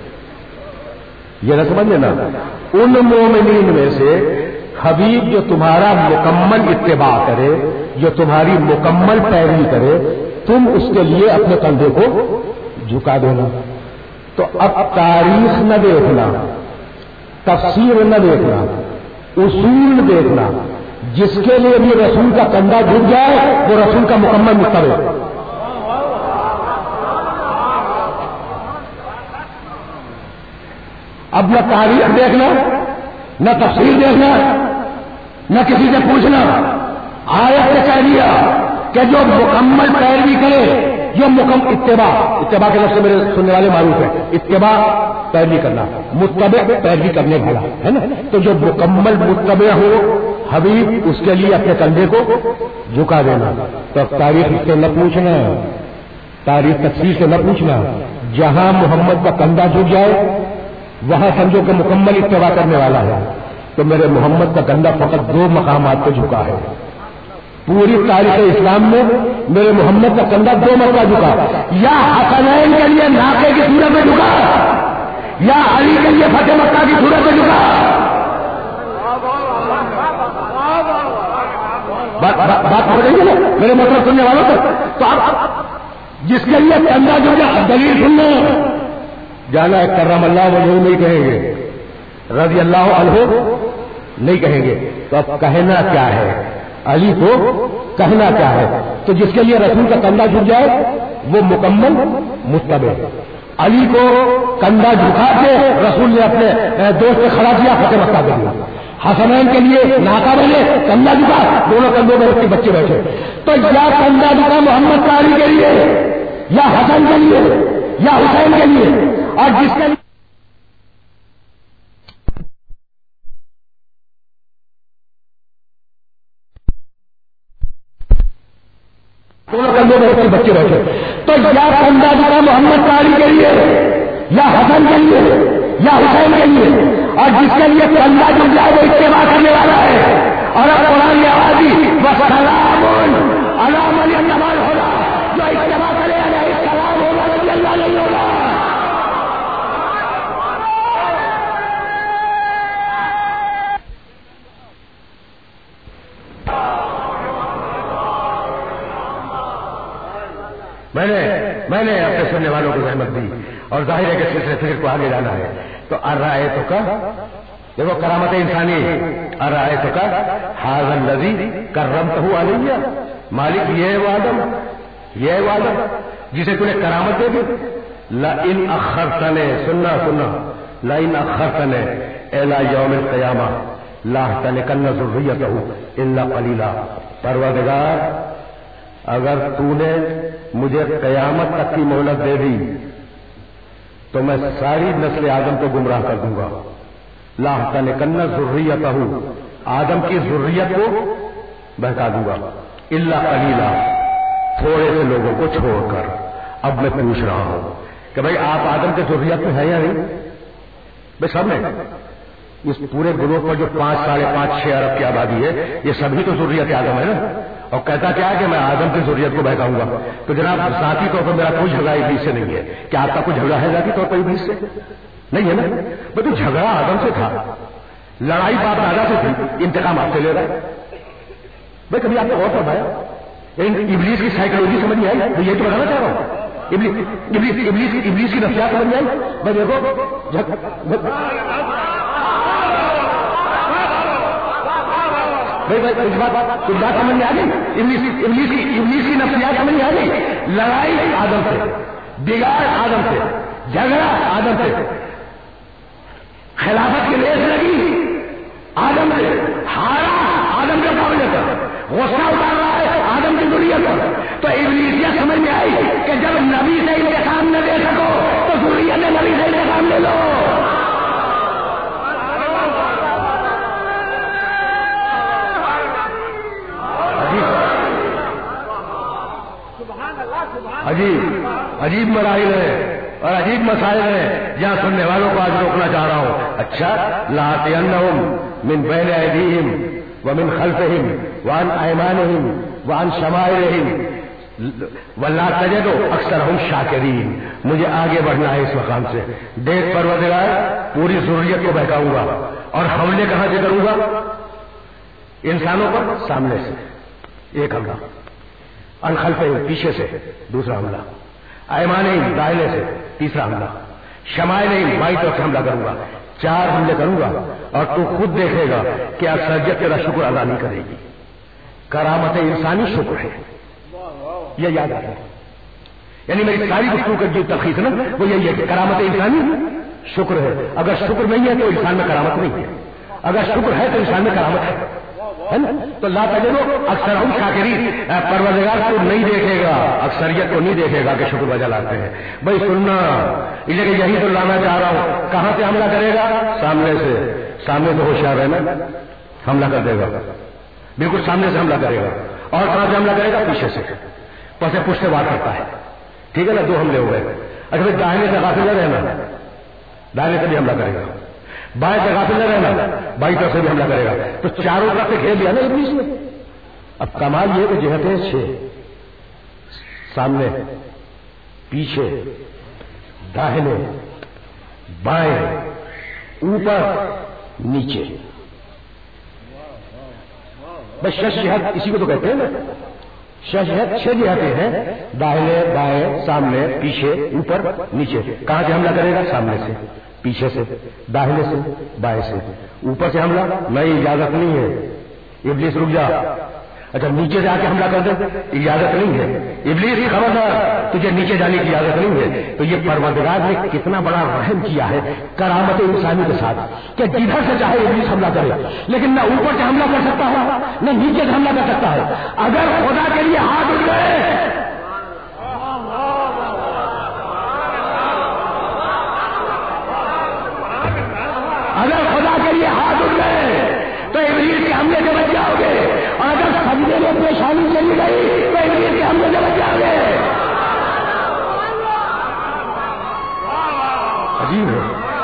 یہ نہ سمجھ لینا. ان مومنین میں سے حبیب جو تمہارا مکمل اتباع کرے، جو تمہاری مکمل پیروی کرے، تم اس کے لیے اپنے کندھے کو جھکا دینا. تو اب تاریخ نہ دیکھنا، تفسیر نہ دیکھنا، اصول دیکھنا. جس کے لیے بھی رسول کا کندھا جھک جائے وہ رسول کا مکمل متبع. اب نہ تاریخ دیکھنا، نہ تفسیر دیکھنا، نہ کسی سے پوچھنا. آیت نے کہہ دیا کہ جو مکمل پیروی کرے، جو مکمل اتباع کے لفظ سے میرے سننے والے معروف ہے. اتباع پیروی کرنا، متبع پیروی کرنے والا ہے نا. تو جو مکمل متبع ہو حبیب، اس کے لیے اپنے کندھے کو جھکا دینا. تو تاریخ سے نہ پوچھنا، تاریخ تفسیر سے نہ پوچھنا. جہاں محمد کا کندھا جھک جائے وہاں سمجھو کہ مکمل اتباع کرنے والا ہے. تو میرے محمد کا کندھا فقط 2 مقامات پہ جھکا ہے. پوری تاریخ اسلام میں میرے محمد کا کندھا 2 مرتبہ جھکا. یا حسنین کے لیے ناقے کی صورت میں جھکا، یا علی کے لیے فتح مکہ کی صورت میں جھکا. بات ہو رہی ہے نا میرے مطلب سننے والوں کو. تو اب جس کے لیے کندھا جھکا، دلیل سننا. جانا ہے کرم اللہ وجہ نہیں کہیں گے، رضی اللہ عنہ نہیں کہیں گے. تو اب کہنا کیا ہے؟ علی کو کہنا کیا ہے؟ تو جس کے لیے رسول کا کندھا جھک جائے وہ مکمل متبع. علی کو کندھا جھکا کے رسول نے اپنے دوست سے کھڑا کیا، فتح مکہ کر دیا. حسنین کے لیے ناکا بنے کندھا جھکا، دونوں کندھوں پر اس کے بچے بیٹھے، تو یا کندھا جھکا محمد کا علی کے لیے یا حسن کے لیے یا حسین کے لیے، اور جس کے لیے دونوں کندھوں پر اس کے بچے بیٹھے، تو یا کندھا جھکا محمد کا علی کے لیے یا حسن کے لیے یا حسین کے لیے، اور جس کے لیے کندھا جھک جائے وہ اتباع کرنے والا ہے۔ اور اب قرآن نے آواز دی وسلام علی من اتبع الہدی، جو اتباع کرے علیہ السلام ہوگا، رضی اللہ نہیں ہوگا۔ میں نے اپنے سننے والوں کو زحمت دی، اور ظاہر ہے کہ سلسلے فکر کو آگے جانا ہے، تو ارائے تو کا دیکھو کرامت انسانی، ارائے تو کا حاضر الذی کرمتہ علیہ، مالک یہ ہے وہ آدم، یہ ہے وہ آدم جسے تو نے کرامت دے دی۔ لئن اخرتنے، سننا لئن اخرتنے الی یوم القیامہ لاحتنکن ذریتہ الا قلیلا، پروردگار اگر تو نے مجھے قیامت تک کی مہلت دے دی تو میں ساری نسل آدم کو گمراہ کر دوں گا۔ لاحتنکن ذریتہ، آدم کی ذریت کو بہکا دوں گا، الا قلیلا، تھوڑے سے لوگوں کو چھوڑ کر۔ اب میں پوچھ رہا ہوں کہ بھائی آپ آدم کے ذریت میں ہے یا نہیں؟ بھائی سب میں، اس پورے گروپ پر جو 5 ساڑھے 5 6 ارب کی آبادی ہے، یہ سبھی تو ذریت آدم ہے نا۔ اور کہتا کیا ہے کہ میں آدم کی ذریت کو بہکاؤں گا۔ تو جناب ذاتی طور پر میرا کوئی جھگڑا ابلیس سے نہیں ہے، کیا آپ کا کوئی جھگڑا ہے ذاتی طور پر ابلیس سے؟ نہیں ہے نا۔ بھائی تو جھگڑا آدم سے تھا، لڑائی باپ دادا سے تھی، انتقام آپ سے لے رہا ہے۔ بھائی کبھی آپ نے غور فرمایا ابلیس کی سائیکولوجی سمجھ میں آئی؟ تو یہ تو بتانا چاہ رہا ہوں، ابلیس کی نفسیات سمجھ میں آئی؟ بھائی دیکھو کچھ بات سمجھ میں آ گئی، ابلیس کی نفسیات سمجھ میں آ گئی۔ لڑائی آدم سے، بگاڑ آدم سے، جھگڑا آدم سے، خلافت کی ریس لگی آدم سے، ہارا آدم کے مقابلے پر، غصہ اتار رہا ہے آدم کی ذریت پر۔ تو ابلیس یہ سمجھ میں آئی کہ جب نبی سے انتقام نہ دے سکو تو ذریت نبی سے انتقام لے لو۔ عجیب مراحل ہے اور عجیب مسائل ہیں جہاں سننے والوں کو آج روکنا چاہ رہا ہوں۔ اچھا، لآتینہم من بین ایدیہم ومن خلفہم وعن ایمانہم وعن شمائلہم ولا تجد اکثرہم شاکرین۔ مجھے آگے بڑھنا ہے اس مقام سے۔ دیکھ پروردگار، پوری ذریت کو بہکاؤں گا، اور حملے کہاں سے کروں گا؟ انسانوں پر سامنے سے ایک حملہ، ان خلفہم پیچھے سے دوسرا حملہ، ایمانہم داہنے سے تیسرا حملہ، شمائلہم بائیں طرف سے حملہ کروں گا۔ 4 حملے کروں گا، اور تو خود دیکھے گا کہ اکثریت تیرا شکر ادا نہیں کرے گی۔ کرامت انسانی شکر ہے، یہ یاد رکھیں۔ یعنی میری ساری گفتگو کا جو تلخیص ہے نا وہ یہی ہے کہ کرامت انسانی شکر ہے۔ اگر شکر نہیں ہے تو انسان میں کرامت نہیں ہے، اگر شکر ہے تو انسان میں کرامت ہے نا۔ تو لا تجدو اکثرہم شاکرین، پروردگار کو نہیں دیکھے گا، اکثریت کو نہیں دیکھے گا کہ شکر بجا لاتے ہیں۔ بھائی سننا، لیکن یہی تو لانا چاہ رہا ہوں۔ کہاں سے حملہ کرے گا؟ سامنے سے۔ سامنے سے ہوشیار رہنا، حملہ کر دے گا، بالکل سامنے سے حملہ کرے گا۔ اور کہاں سے حملہ کرے گا؟ پیچھے سے، پس پشت سے وار کرتا ہے، ٹھیک ہے نا۔ 2 حملے ہو گئے۔ اچھا بھائی داہنے سے غافل نہ رہنا، داہنے سے بھی حملہ کرے گا، بائیں سے غافل نہ رہنا، بائیں طرف سے بھی حملہ کرے گا۔ تو چاروں طرف سے گھیر لیا نا ابلیس نے۔ اب کمال یہ کہ جہتیں 6، سامنے، پیچھے، داہنے، بائیں، اوپر، نیچے۔ بس 6 جہت اسی کو تو کہتے ہیں نا، 6 جہت 6 جہتیں ہیں، داہنے، بائیں، سامنے، پیچھے، اوپر، نیچے۔ کہاں سے حملہ کرے گا؟ سامنے سے، پیچھے سے، داہنے سے، بائیں سے۔ اوپر سے حملہ نہیں، اجازت نہیں ہے، ابلیس رک جا، اچھا نیچے سے آ کے حملہ کر دیں اجازت نہیں ہے، ابلیس خبردار تجھے نیچے جانے کی اجازت نہیں ہے. تو یہ پروردگار نے کتنا بڑا رحم کیا ہے کرامت انسانی کے ساتھ کہ جدھر سے چاہے ابلیس حملہ کرے، لیکن نہ اوپر سے حملہ کر سکتا ہے نہ نیچے سے حملہ کر سکتا ہے. اگر خدا کے لیے ہاتھ اٹھ گئے، اگر خدا کے لیے ہاتھ اٹھ گئے تو ابلیس کے حملے سے بچ جاؤ گے، اور اگر سجدے میں پریشانی چلی گئی تو ابلیس کے حملے سے بچ جاؤ گے. عجیب ہے.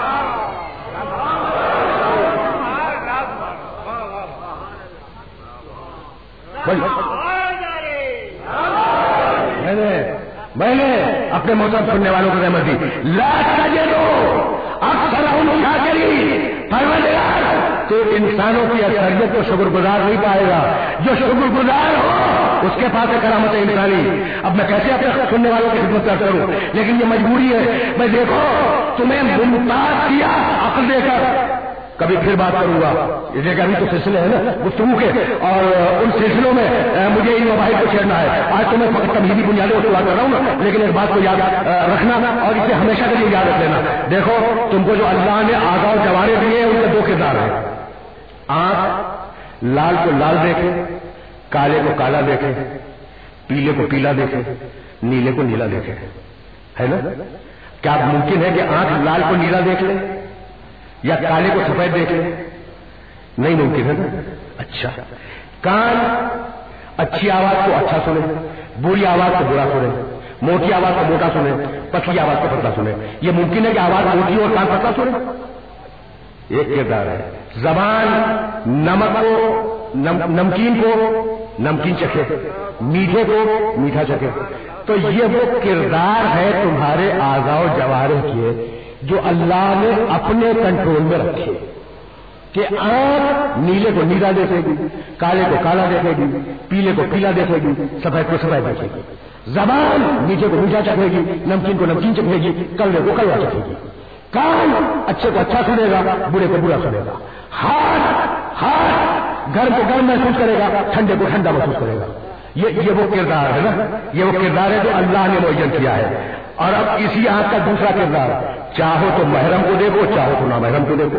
میں نے اپنے محترم سننے والوں کو رحمت دی. لا تجدو اکثرهم شاکرین. پروردگار تو انسانوں کی اکثریت کو شکر گزار نہیں پائے گا، جو شکر گزار ہو اس کے پاس ہے کرامت انسانی. اب میں کیسے اپنے سننے والوں کی خدمت کروں، لیکن یہ مجبوری ہے. میں دیکھو تمہیں ممتاز کیا عقل دے کر، کبھی پھر بات کروں گا، اس لیے کہ ابھی تو سلسلے ہیں نا گفتگو کے، اور ان سلسلوں میں مجھے ان موبائل کو چھیڑنا ہے. آج تو میں فقط تمہیدی بنیادوں پر بات کر رہا ہوں نا، لیکن ایک بات کو یاد رکھنا اور اسے ہمیشہ کے لیے یاد رکھ لینا. دیکھو تم کو جو اللہ نے اعضاء و جوارح دیے ہیں ان کے دو کردار ہیں. آنکھ لال کو لال دیکھے، کالے کو کالا دیکھے، پیلے کو پیلا دیکھے، نیلے کو نیلا دیکھے، ہے نا؟ کیا ممکن ہے کہ آنکھ لال کو نیلا دیکھ لے یا کالے کو سفید دیکھ لے؟ نہیں ممکن ہے نا. اچھا کان اچھی آواز کو اچھا سنے، بری آواز کو برا سنے، موٹی آواز کو موٹا سنے، پتلی آواز کو پتلا سنے. یہ ممکن ہے کہ آواز موٹی اور کان پتلا سنے؟ ایک کردار ہے. زبان نمک کو نمکین کو نمکین چکھے، میٹھے کو میٹھا چکھے. تو یہ وہ کردار ہے تمہارے اعضاء و جوارح کے جو اللہ نے اپنے کنٹرول میں رکھے، کہ آنکھ نیلے کو نیلا دیکھے گی، کالے کو کالا دیکھے گی، پیلے کو پیلا دیکھے گی، سفید کو سفید دیکھے گی. زبان میٹھے کو میٹھا چکھے گی، نمکین کو نمکین چکھے گی، کڑوے کو کڑوا چکھے گی. کان اچھے کو اچھا سنے گا، برے کو برا سنے گا. ہاتھ گرم کو گرم محسوس کرے گا، ٹھنڈے کو ٹھنڈا محسوس کرے گا. یہ وہ کردار ہے نا، یہ وہ کردار ہے جو اللہ نے معین کیا ہے. اور اب اسی آنکھ کا دوسرا کردار، چاہو تو محرم کو دیکھو، چاہو تو نامحرم کو دیکھو.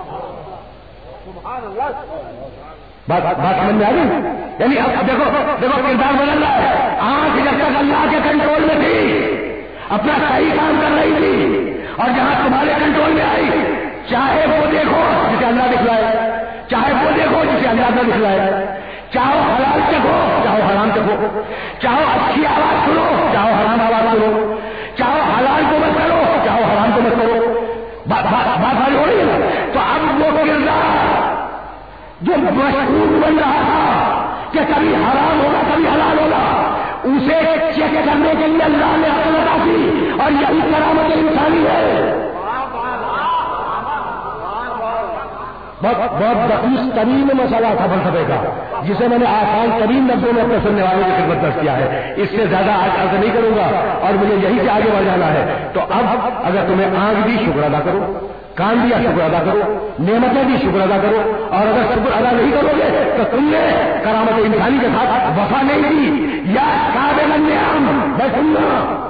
بات سمجھ میں آ گئی؟ یعنی اب دیکھو کردار بدل رہا ہے. آنکھ جب تک اللہ کے کنٹرول میں تھی اپنا صحیح کام کر رہی تھی، اور جہاں تمہارے کنٹرول میں آئی چاہے وہ دیکھو جسے اللہ دکھلائے، چاہے وہ دیکھو جسے اللہ نہ دکھلائے، چاہو حلال چکھو چاہو حرام چکھو، چاہو اچھی آواز سنو چاہو حرام آواز سنو، چاہو حلال کو مت کرو چاہو حرام کو مت کرو. بات والی ہو رہی ہے نا. تو اب وہ کردار جو مشہور بن رہا تھا کہ کبھی حرام ہوگا کبھی حلال ہوگا، اسے چیک کرنے کے لیے اللہ نے عقل عطا کی، اور یہی کرامت انسانی ہے. بہت دقیق ترین مسئلہ تھا فلسفے کا، جسے میں نے آسان ترین لفظوں میں اپنے سننے والوں کی خدمت درج کیا ہے. اس سے زیادہ آج عرض نہیں کروں گا، اور مجھے یہی سے آگے بڑھ جانا ہے. تو اب اگر تمہیں آنکھ دی شکر ادا کرو، کان دیا شکر ادا کرو، نعمتیں دی شکر ادا کرو. اور اگر شکر ادا نہیں کرو گے تو تم نے کرامت انسانی کے ساتھ وفا نہیں دی. یا قابل النعم میں سننا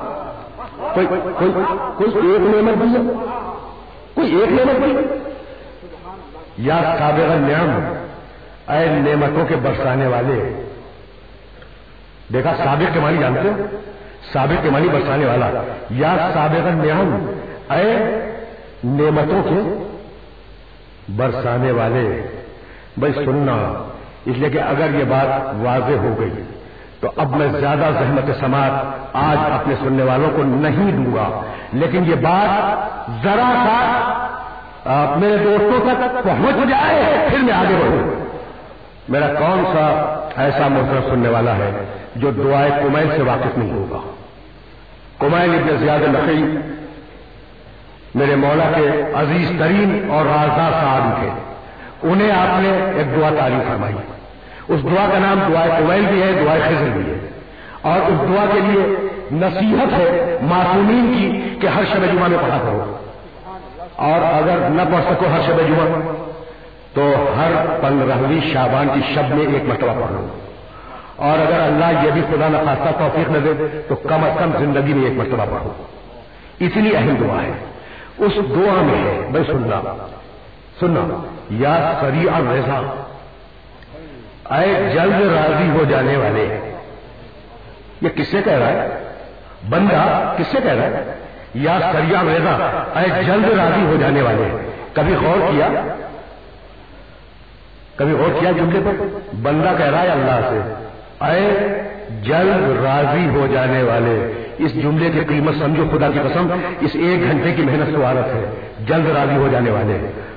کوئی ایک نعمت دی ہے، کوئی ایک نعمت دی. یا سابق النعم، اے نعمتوں کے برسانے والے. دیکھا سابق کے معنی جانتے ہو؟ سابق کے معنی برسانے والا. یا سابق النعم، اے نعمتوں کے برسانے والے. بھائی سننا، اس لیے کہ اگر یہ بات واضح ہو گئی تو اب میں زیادہ زحمت سماعت آج اپنے سننے والوں کو نہیں دوں گا، لیکن یہ بات ذرا سا میرے دوستوں تک پہنچ جائے پھر میں آگے بڑھوں. میرا کون سا ایسا محترم سننے والا ہے جو دعائے کمیل سے واقف نہیں ہوگا؟ کمیل ابن زیاد نقی میرے مولا کے عزیز ترین اور رازدار صاحب تھے. انہیں آپ نے ایک دعا تعلیم فرمائی. اس دعا کا نام دعائے کمیل بھی ہے، دعائے خضر بھی ہے. اور اس دعا کے لیے نصیحت ہے معصومین کی کہ ہر شب جمعہ میں پڑھا کرو، اور اگر نہ پڑھ سکو ہر شب جمعہ تو ہر 15ویں شعبان کی شب میں ایک مرتبہ پڑھ لو. اور اگر اللہ یہ بھی خدا نخواستہ توفیق نہ دے تو کم از کم زندگی میں ایک مرتبہ پڑھو. اتنی اہم دعا ہے. اس دعا میں ہے بھائی سننا یا سریع الرضا، اے جلد راضی ہو جانے والے. یہ کس سے کہہ رہا ہے؟ بندہ کس سے کہہ رہا ہے؟ یا سریع الرضا، اے جلد راضی ہو جانے والے. کبھی غور کیا جملے پر؟ بندہ کہہ رہا ہے اللہ سے اے جلد راضی ہو جانے والے. اس جملے کی قیمت سمجھو، خدا کی قسم اس 1 گھنٹے کی محنت سوارت ہے. جلد راضی ہو جانے والے.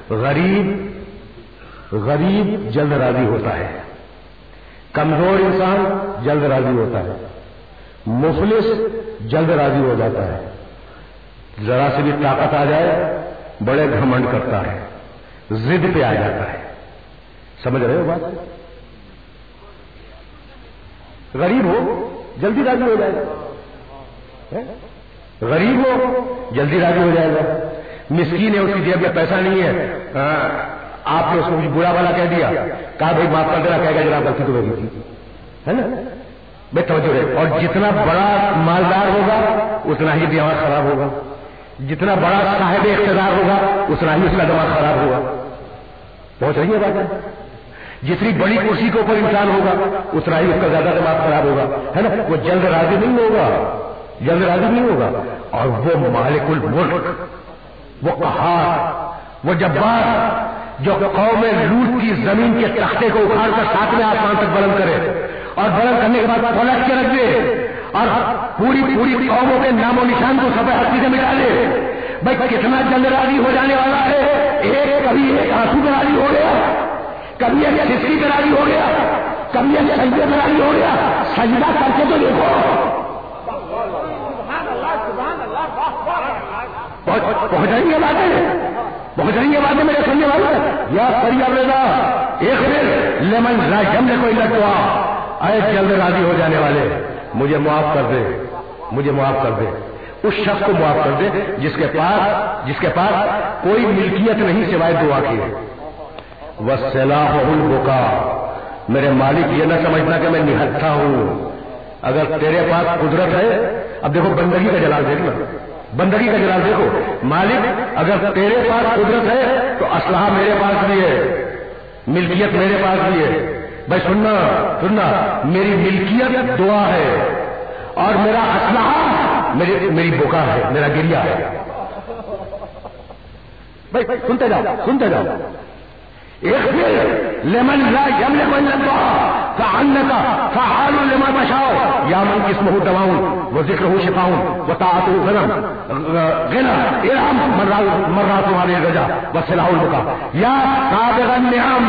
غریب جلد راضی ہوتا ہے، کمزور انسان جلد راضی ہوتا ہے، مفلس جلد راضی ہو جاتا ہے. ذرا سے بھی طاقت آ جائے بڑے گھمنڈ کرتا ہے، ضد پہ آ جاتا ہے. سمجھ رہے ہو بات؟ غریب ہو جلدی راضی ہو جائے گا، غریب ہو جلدی راضی ہو جائے گا. مسکین ہے، اس کی جیب میں پیسہ نہیں ہے، آپ نے اس کو برا والا کہہ دیا، کہا بھائی معاف کر دینا، کہے گا جناب غلطی تو میری تھی، ہے نا؟ بے توجہ رہے. اور جتنا بڑا مالدار ہوگا اتنا ہی دماغ خراب ہوگا، جتنا بڑا صاحب اقتدار ہوگا اتنا ہی اس کا دماغ خراب ہوگا. پہنچ رہی ہے بات؟ جتنی بڑی کرسی کے اوپر انسان ہوگا اتنا ہی اس کا زیادہ دماغ خراب ہوگا، ہے نا؟ وہ جلد راضی نہیں ہوگا. اور وہ مالک الملک، وہ قہار، وہ جبار، جو قوم لوط کی زمین کے تختے کو اکھاڑ کر 7ویں آسمان تک بلند کرے اور بلند کرنے کے بعد پلٹ کے رکھ دے اور پوری قوموں کے نام و نشان کو سفید ہستی سے مٹا دے. بھائی کتنا جلد راضی ہو جانے والا ہے. کبھی ایک آنسو پہ راضی ہو گیا، کبھی ایک سسکی پہ راضی ہو گیا، کبھی ایک سجدے پہ راضی ہو گیا. سجدہ کر کے تو دیکھو. پہنچ رہی ہے باتیں میرے سننے والے. یا سریع الرضا اغفر لمن لا یملک الا الدعاء، اے جلد راضی ہو جانے والے مجھے معاف کر دے. اس شخص کو معاف کر دے جس کے پاس کوئی ملکیت نہیں سوائے دعا کی. وَالسَّلَاحُ الْبُكَاءُ، میرے مالک یہ نہ سمجھنا کہ میں نہتھا ہوں. اگر تیرے پاس قدرت ہے، اب دیکھو بندگی کا جلال دیکھو. مالک اگر تیرے پاس قدرت ہے تو اسلحہ میرے پاس بھی ہے، ملکیت میرے پاس بھی ہے. بھائی سننا میری ملکیت دعا ہے اور میرا اسلحہ میری بکا ہے، میرا گریا ہے. بھائی سنتے جاؤ. اغفر لمن لا يملك الا الدعاء فعنك فعال لما تشاء يا من اسمه دواء وذكره شفاء وطاعته غنى ارحم مرات عليه الرجاء وسلاح البكاء يا سابغ النعم،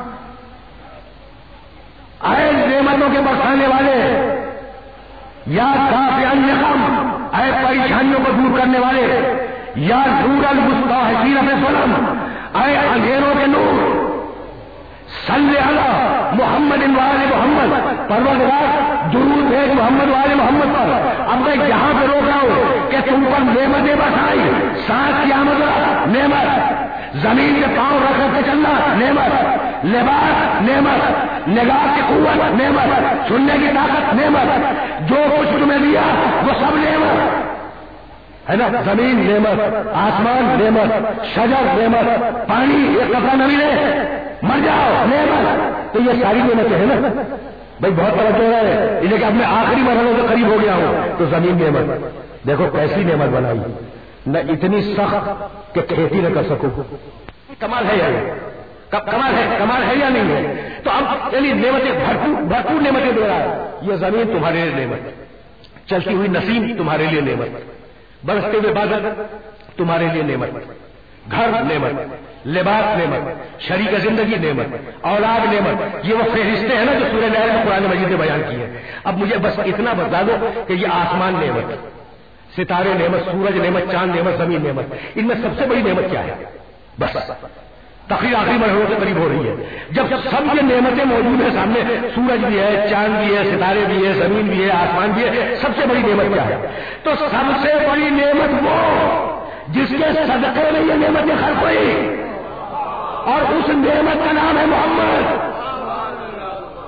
اے نعمتوں کے برسانے والے. یا دافع النقم، اے پریشانیوں کو دور کرنے والے. یا نور المستحقین فی الظلم، اے اندھیروں کے نور. صلی علی محمد وآل محمد، پروردگار درود بھیج محمد وآل محمد پر. اب میں یہاں پہ روک رہا ہوں کہ تم پر نعمتیں برسائی. سانس کی آمد نعمت، زمین کے پاؤں رکھ کے چلنا نعمت، لباس نعمت، نگاہ کی قوت نعمت، سننے کی طاقت نعمت. جو کچھ تمہیں دیا وہ سب نعمت ہے نا. زمین نعمت، آسمان نعمت، شجر نعمت، پانی ایک قطرہ نہ ملے مر جاؤ نعمت. تو یہ ساری نعمتیں ہیں نا. بھائی بہت توجہ ہے، لیکن اب میں آخری مرحلے سے قریب ہو گیا ہوں. تو زمین نعمت، دیکھو کیسی نعمت بنائی، نہ اتنی سخت کہ کھیتی نہ کر سکو. کمال ہے یا نہیں؟ کمال ہے یا نہیں ہے؟ تو اب چلیے نعمتیں بھرپور نعمتیں دے رہا ہے. یہ زمین تمہارے لیے نعمت، چلتی ہوئی نسیم تمہارے لیے نعمت، برستے ہوئے بادل تمہارے لیے نعمت، گھر نعمت، لباس نعمت، شریک زندگی نعمت، اولاد نعمت. یہ وہ فہرستیں ہیں نا جو سورہ نحل میں قرآن مجید نے بیان کی ہے. اب مجھے بس اتنا بتا دو کہ یہ آسمان نعمت، ستارے نعمت، سورج نعمت، چاند نعمت، زمین نعمت، ان میں سب سے بڑی نعمت کیا ہے؟ بس تقریر آخری مرحلوں سے قریب ہو رہی ہے. جب سب یہ نعمتیں موجود ہیں سامنے، سورج بھی ہے، چاند بھی ہے، ستارے بھی ہے، زمین بھی ہے، آسمان بھی ہے، سب سے بڑی نعمت کیا ہے؟ تو سب سے بڑی نعمت وہ جس کے صدقے میں یہ نعمتیں خلق ہوئی، اور اس نعمت کا نام ہے محمد.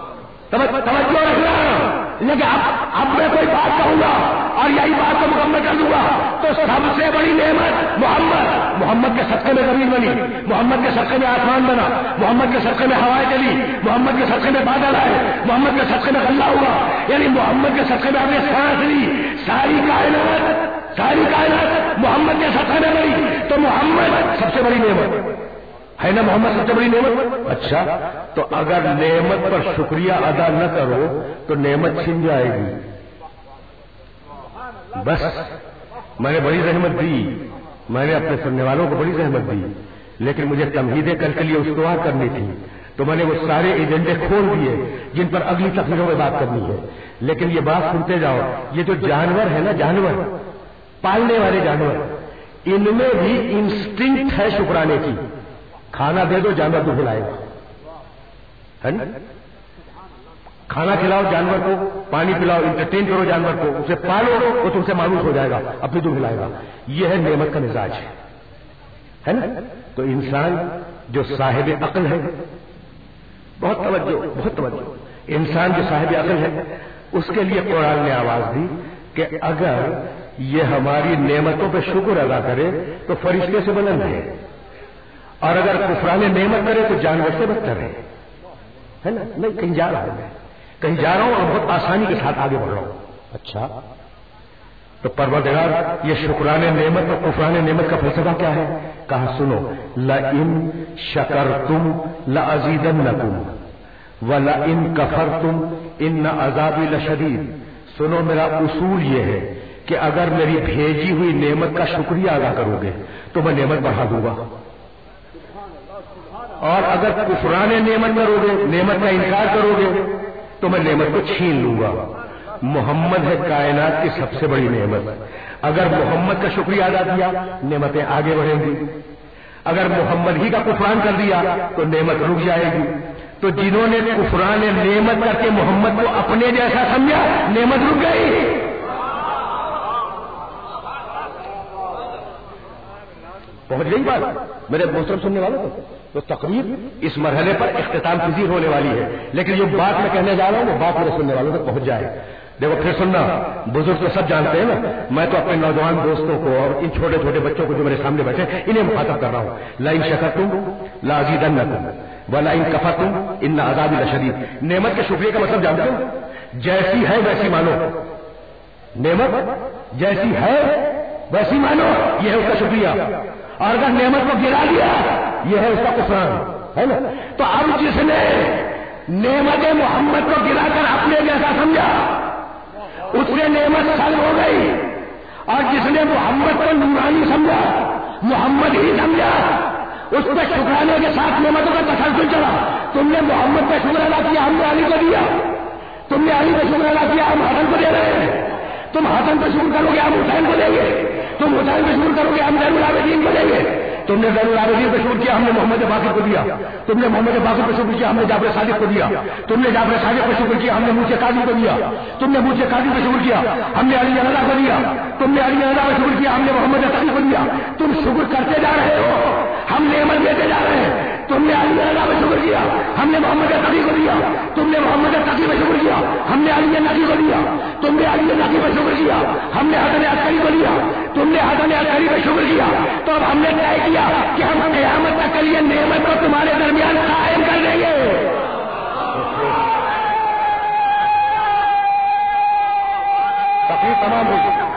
توجہ رکھنا. لیکن اب میں کوئی بات کہوں گا اور یہی بات کو مکمل کر دوں گا تو سب سے بڑی نعمت محمد کے صدقے میں زمین بنی، محمد کے صدقے میں آسمان بنا، محمد کے صدقے میں ہوائیں چلی، محمد کے صدقے میں بادل آئے، محمد کے صدقے میں غلہ ہوا، یعنی محمد کے صدقے میں ہم نے سانس لی. ساری کائنات محمد کے صدقے میں بنی. تو محمد سب سے بڑی نعمت ہے نا، محمد سب سے بڑی نعمت. اچھا تو اگر نعمت پر شکریہ ادا نہ کرو تو نعمت چھن جائے گی. بس میں نے بڑی رحمت دی، میں نے اپنے سننے والوں کو بڑی رحمت دی، لیکن مجھے تمہیدیں کل کے لیے استوار کرنی تھی تو میں نے وہ سارے ایجنڈے کھول دیے جن پر اگلی تقریروں میں بات کرنی ہے. لیکن یہ بات سنتے جاؤ، یہ جو جانور ہے نا، جانور پالنے والے جانور، ان میں بھی انسٹنکٹ ہے شکرانے کی. کھانا دے دو جانور کو کھلائے گا، ہے نا؟ کھانا کھلاؤ جانور کو، پانی پلاؤ، انٹرٹین کرو جانور کو، اسے پالو وہ تم سے مانوس ہو جائے گا، اپنی دودھ کھلائے گا. یہ ہے نعمت کا مزاج ہے نا. تو انسان جو صاحب عقل ہے، بہت توجہ، انسان جو صاحب عقل ہے اس کے لیے قرآن نے آواز دی کہ اگر یہ ہماری نعمتوں پہ شکر ادا کرے تو فرشتے سے بلند ہے، اور اگر کفران نعمت کرے تو جانور سے بدتر ہے نا. میں کہیں جا رہا ہوں اور بہت آسانی کے ساتھ آگے بڑھ رہا ہوں. اچھا تو پروردگار یہ شکران نعمت اور کفران نعمت کا فلسفہ کیا ہے؟ کہا سنو، لئن شکرتم لازیدنکم ولئن کفرتم ان عذابی لشدید. سنو میرا اصول یہ ہے کہ اگر میری بھیجی ہوئی نعمت کا شکریہ ادا کرو گے تو میں نعمت بڑھا دوں گا، اور اگر کفران نعمت کرو گے، نعمت کا انکار کرو گے تو میں نعمت کو چھین لوں گا. محمد ہے کائنات کی سب سے بڑی نعمت. اگر محمد کا شکریہ ادا کیا نعمتیں آگے بڑھیں گی، اگر محمد ہی کا کفران کر دیا تو نعمت رک جائے گی. تو جنہوں نے کفران نعمت کر کے محمد کو اپنے جیسا سمجھا، نعمت رک گئی. پہنچ گئی بات میرے محترم سننے والوں کو. تو تقریر اس مرحلے پر اختتام پذیر ہونے والی ہے، لیکن یہ بات میں کہنے جا رہا ہوں وہ بات میرے سننے والوں تک پہنچ جائے. دیکھو پھر سننا، بزرگ تو سب جانتے ہیں نا، میں تو اپنے نوجوان دوستوں کو اور ان چھوٹے چھوٹے بچوں کو جو میرے سامنے بیٹھے انہیں مخاطب کر رہا ہوں. لئن شکرتم لازیدنکم ولئن کفرتم ان عذابی لشدید. نعمت کے شکریہ کا مطلب جانتے ہو؟ جیسی ہے ویسی مانو. نعمت جیسی ہے ویسی مانو، یہ ہے اس کا شکریہ. اور اگر نعمت کو گرا دیا یہ ہے اس کا کفران، ہے نا. تو اب جس نے نعمت محمد کو گرا کر اپنے جیسا سمجھا اس سے نعمت سلب ہو گئی، اور جس نے محمد کو نورانی سمجھا، محمد ہی سمجھا، اس پہ شکرانے کے ساتھ نعمتوں کا تسلسل چلا. تم نے محمد پہ شکر ادا کیا، ہم نے علی کو دیا. تم نے علی پہ شکر ادا کیا، ہم حسن کو دے رہے ہیں. تم حسن پہ شکر کرو گے، ہم حسین کو دیں گے. تم حسین پہ شکر کرو گے، ہم زین العابدین کو دیں گے. تم نے زین العابدین پہ شکر کیا، ہم نے محمد باقر کو دیا. تم نے محمد باقر پہ شکر کیا، ہم نے جعفر صادق کو دیا. تم نے جعفر صادق پہ شکر کیا، ہم نے موسی قاضی کو دیا. تم نے موسی قاضی پہ شکر کیا، ہم نے علی رضا کو دیا. تم نے علی رضا پہ شکر کیا، ہم نے محمد تقی کو دیا. تم شکر کرتے جا رہے ہو، ہم نعمت دیتے جا رہے ہیں. تم نے علی رضا پہ شکر کیا، ہم نے محمد تقی کو دیا. تم نے محمد تقی پہ شکر کیا، ہم نے علی نقی کو دیا. تم نے علی نقی پہ شکر کیا، ہم نے حسن عسکری کو دیا. تم نے حسن عسکری پہ شکر کیا. تو اب ہم نے طے کیا کہ ہم قیامت تک کے لیے نعمت کو تمہارے درمیان قائم کر دیں گے. تقریر تمام ہو گئی.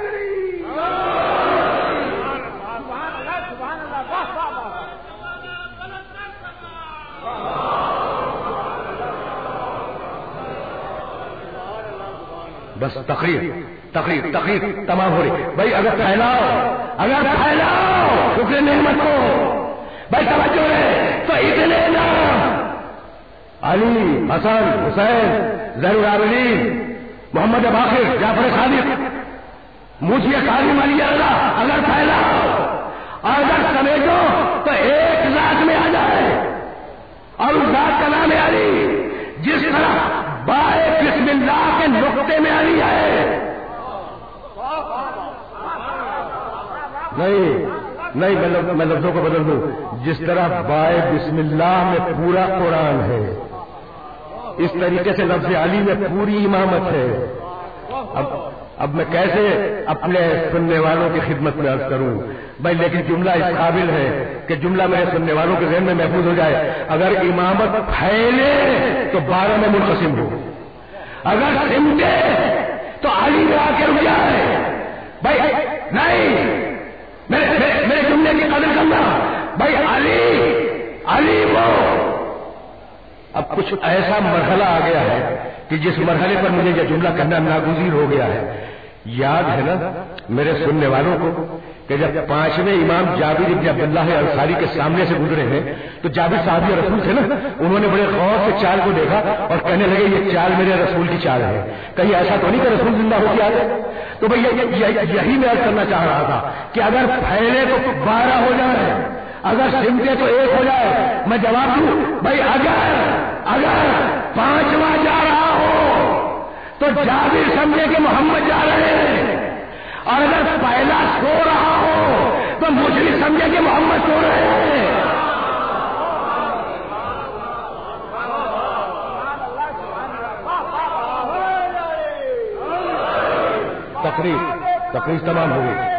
بس تقریر تمام ہو رہی. بھائی اگر پھیلاؤ شکر نعمت کو، بھائی توجہ ہے تو اتنے نام علی، حسن، حسین، زین العابدین، محمد باقر، جعفر صادق، موسی قاضی، علی رضا، اگر پھیلاؤ اور اگر سمیٹو تو ایک ذات میں آ جائے، اور اس ذات کا نام ہے علی. جس طرح بائے بسم اللہ کے نقطے میں علی ہے. نہیں میں لفظوں کو بدل دوں. جس طرح بائے بسم اللہ میں پورا قرآن ہے، اس طریقے سے لفظ علی میں پوری امامت ہے. اب میں کیسے اپنے سننے والوں کی خدمت میں عرض کروں بھائی، لیکن جملہ اس قابل ہے کہ جملہ میرے سننے والوں کے ذہن میں محفوظ ہو جائے. اگر امامت پھیلے تو 12 میں منقسم ہو، اگر سمٹے تو علی میں آ کے رک جائے. بھائی نہیں، میرے جملے کی قدر کرنا. بھائی علی وہ اب کچھ ایسا مرحلہ آ گیا ہے کہ جس مرحلے پر مجھے یہ جملہ کہنا ناگزیر ہو گیا ہے. یاد ہے نا میرے سننے والوں کو کہ جب 5ویں امام جابر بن عبداللہ انصاری کے سامنے سے گزرے ہیں تو جابر صحابی رسول تھے نا، انہوں نے بڑے غور سے چال کو دیکھا اور کہنے لگے یہ چال میرے رسول کی چال ہے، کہیں ایسا تو نہیں کہ رسول زندہ ہو کے آ گئے. تو بھائی یہی میں عرض کرنا چاہ رہا تھا کہ اگر پھیلے تو 12 ہو جائے، اگر سمٹے تو 1 ہو جائے. میں جواب دوں بھائی اگر 5واں جا رہا ہو تو جابر سمجھے کہ محمد جا رہے ہیں، اور اگر پہلا سو رہا ہو تو مجھے سمجھے کہ محمد سو رہے ہیں. تقریر تمام ہو گئی.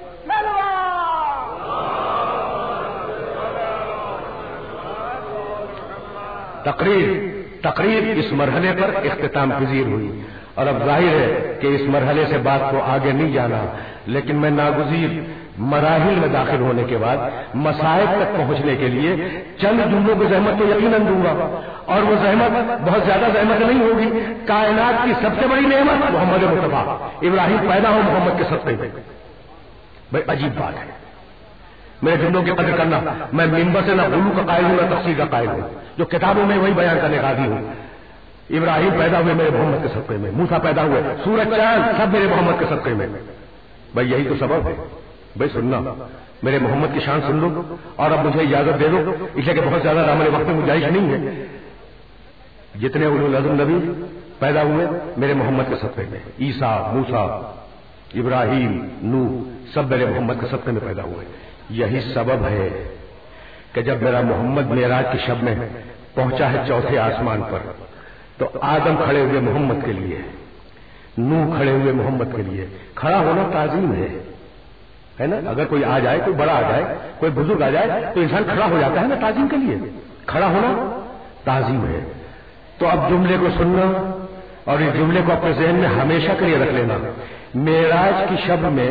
تقریر اس مرحلے پر اختتام پذیر ہوئی، اور اب ظاہر ہے کہ اس مرحلے سے بات کو آگے نہیں جانا، لیکن میں ناگزیر مراحل میں داخل ہونے کے بعد مسائل تک پہنچنے کے لیے چند جملوں کو زحمت تو یقیناً دوں گا، اور وہ زحمت بہت زیادہ زحمت نہیں ہوگی. کائنات کی سب سے بڑی نعمت محمد مصطفیٰ ابراہیم پیدا ہو محمد کے صدقے میں. بھائی عجیب بات ہے. میرے جملوں کی قدر کرنا. میں منبر سے نہ غلو کا قائل ہوں نہ تفسیر کا قائل ہوں، جو کتابوں میں وہی بیان کرنے کا عادی ہوں. ابراہیم پیدا ہوئے میرے محمد کے صدقے میں، موسیٰ پیدا ہوئے، سورج چاند سب میرے محمد کے صدقے میں. بھائی یہی تو سبب ہے. بھائی سننا، میرے محمد کی شان سن لو، اور اب مجھے اجازت دے دو، اس لیے کہ بہت زیادہ دامن وقت میں گنجائش نہیں ہے. جتنے اولو العزم نبی پیدا ہوئے میرے محمد کے صدقے میں، عیسیٰ، موسیٰ، ابراہیم، نوح سب میرے محمد کے صدقے میں پیدا ہوئے. یہی سبب ہے کہ جب میرا محمد معراج کی شب میں پہنچا ہے 4تھے آسمان پر، تو آدم کھڑے ہوئے محمد کے لیے، نوح کھڑے ہوئے محمد کے لیے. کھڑا ہونا تعظیم ہے نا. اگر کوئی آ جائے، کوئی بڑا آ جائے، کوئی بزرگ آ جائے تو انسان کھڑا ہو جاتا ہے نا تعظیم کے لیے. کھڑا ہونا تعظیم ہے. تو اب جملے کو سننا اور اس جملے کو اپنے ذہن میں ہمیشہ کے لیے رکھ لینا. معراج کی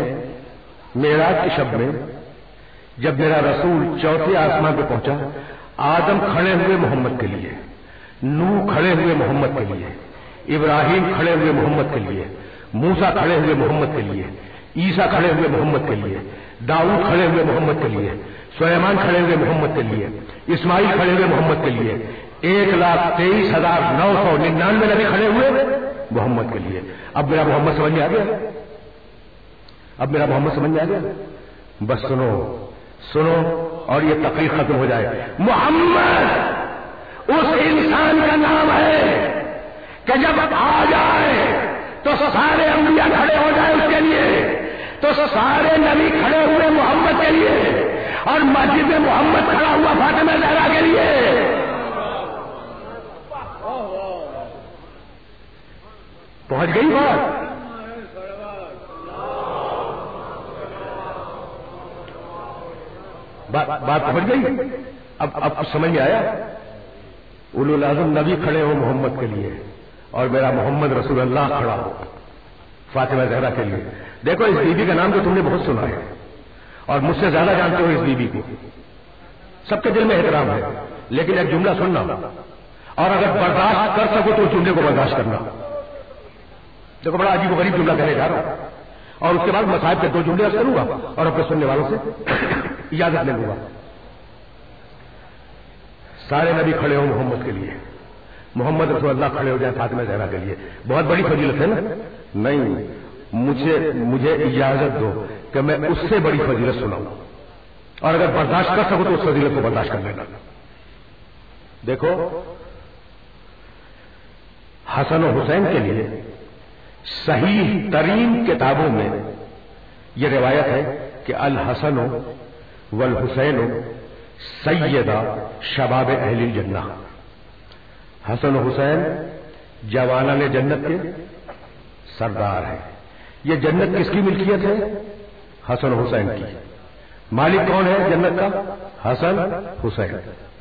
شب میں جب میرا رسول 4تھے آسمان پہ پہنچا، آدم کھڑے ہوئے محمد کے لیے، نوح کھڑے ہوئے محمد کے لیے، ابراہیم کھڑے ہوئے محمد کے لیے، موسیٰ کھڑے ہوئے محمد کے لیے، عیسیٰ کھڑے ہوئے محمد کے لیے، داؤد کھڑے ہوئے محمد کے لیے، سلیمان کھڑے ہوئے محمد کے لیے، اسماعیل کھڑے ہوئے محمد کے لیے، 1,23,999 نبی کھڑے ہوئے محمد کے لیے. اب میرا محمد سمجھ میں آ گیا. بس سنو اور یہ تقریر ختم ہو جائے. محمد اس انسان کا نام ہے کہ جب آ جائے تو سارے انبیاء کھڑے ہو جائے اس کے لیے، تو سارے نبی کھڑے ہوئے محمد کے لیے، اور مسجد میں محمد کھڑا ہوا فاطمہ زہرا کے لیے. پہنچ گئی بات پہنچ گئی. اب سمجھ میں آیا. اولو العزم نبی کھڑے ہو محمد کے لیے، اور میرا محمد رسول اللہ کھڑا ہو فاطمہ زہرا کے لیے. دیکھو اس بی بی کا نام تو تم نے بہت سنا ہے، اور مجھ سے زیادہ جانتے ہو اس بی بی کو. سب کے دل میں احترام ہے، لیکن ایک جملہ سننا، اور اگر برداشت کر سکو تو اس جملے کو برداشت کرنا. دیکھو بڑا عجیب و غریب جملہ کہنے جا رہا ہوں، اور اس کے بعد مصائب کے 2 جملے کروں گا اور اپنے سننے والوں سے اجازت لے لوں گا. سارے نبی کھڑے ہوں محمد کے لیے، محمد رسول اللہ کھڑے ہو جائیں فاطمہ زہرا کے لیے. بہت بڑی فضیلت ہے نا؟ نہیں، مجھے اجازت دو کہ میں اس سے بڑی فضیلت سناؤں، اور اگر برداشت کر سکو تو اس فضیلت کو برداشت کر لینا. دیکھو حسن و حسین کے لیے صحیح ترین کتابوں میں یہ روایت ہے کہ الحسن والحسین سیدہ شباب اہل الجنہ. حسن و حسین جوانان جنت کے سردار ہیں. یہ جنت کس کی ملکیت ہے؟ حسن و حسین کی. مالک کون ہے جنت کا؟ حسن حسین.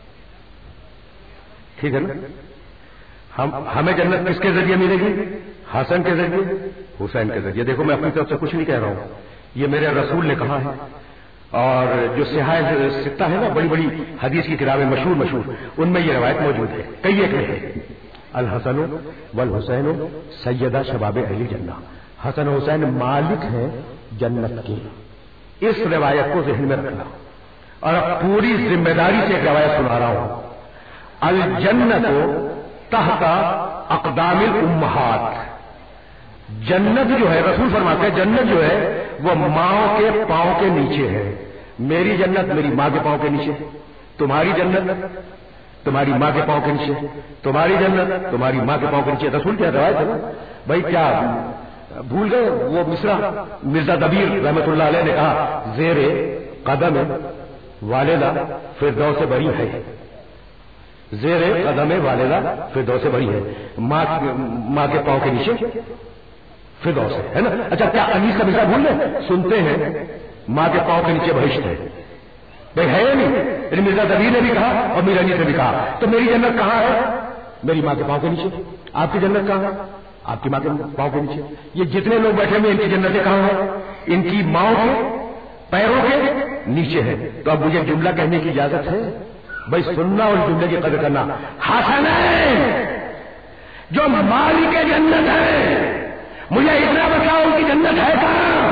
ٹھیک ہے نا؟ ہمیں جنت کس کے ذریعے ملے گی؟ حسن کے ذریعے، حسین کے ذریعے. دیکھو میں اپنی طرف سے کچھ نہیں کہہ رہا ہوں، یہ میرے رسول نے کہا ہے. اور جو صحاح ستہ ہے نا، بڑی بڑی حدیث کی کتابیں مشہور ان میں یہ روایت موجود ہے. کئی ایک ہے الحسن والحسین سیدہ شباب اہل جنہ. حسن و حسین مالک ہیں جنت کے. اس روایت کو ذہن میں رکھنا. اور اب پوری ذمہ داری سے ایک روایت سنا رہا ہوں. الجنت تحت اقدام الامہات. جنت جو ہے، رسول فرماتے ہیں جنت جو ہے وہ ماں کے پاؤں کے نیچے ہے. میری جنت میری ماں کے پاؤں کے نیچے، تمہاری جنت تمہاری ماں کے پاؤں کے نیچے، تمہاری جنت تمہاری ماں کے پاؤں کے نیچے. رسول کیا روایت ہے نا بھائی، کیا بھول گئے وہ مصرع مرزا دبیر رحمت اللہ علیہ نے کہا زیر قدم والدہ فردوس بری ہے. زیر قدم والدہ فردوس بری ہے. ماں کے پاؤں کے نیچے فردوس ہے نا. اچھا کیا انیس کا مثال بھول گئے؟ سنتے ہیں ماں کے پاؤں کے نیچے بہشت ہے. بھائی ہے یا نہیں؟ مرزا دبیر نے بھی کہا اور میر انیس نے بھی کہا. تو میری جنت کہاں ہے؟ میری ماں کے پاؤں کے نیچے. آپ کی جنت کہاں ہے؟ آپ کی ماں کے پاؤں کے نیچے. یہ جتنے لوگ بیٹھے ہوئے ان کی جنتیں کہاں ہیں؟ ان کی ماؤں کے پیروں کے نیچے ہے. تو اب مجھے جملہ کہنے کی اجازت ہے؟ بھائی سننا اور جملے کی قدر کرنا. حسنین جو مالک جنت ہے، مجھے اتنا بتاؤ ان کی جنت ہے کہاں؟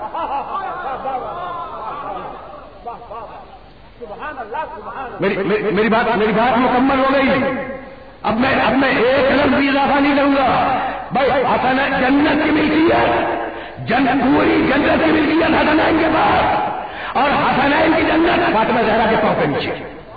میری بات مکمل ہو گئی. اب میں ایک لفظ بھی اضافہ نہیں کروں گا. بھائی حسن جنت کی ملکیت، پوری جنت کی ملکیت حسنین کے پاس، اور حسنین کی جنت فاطمہ زہرا کے پاؤں کے نیچے.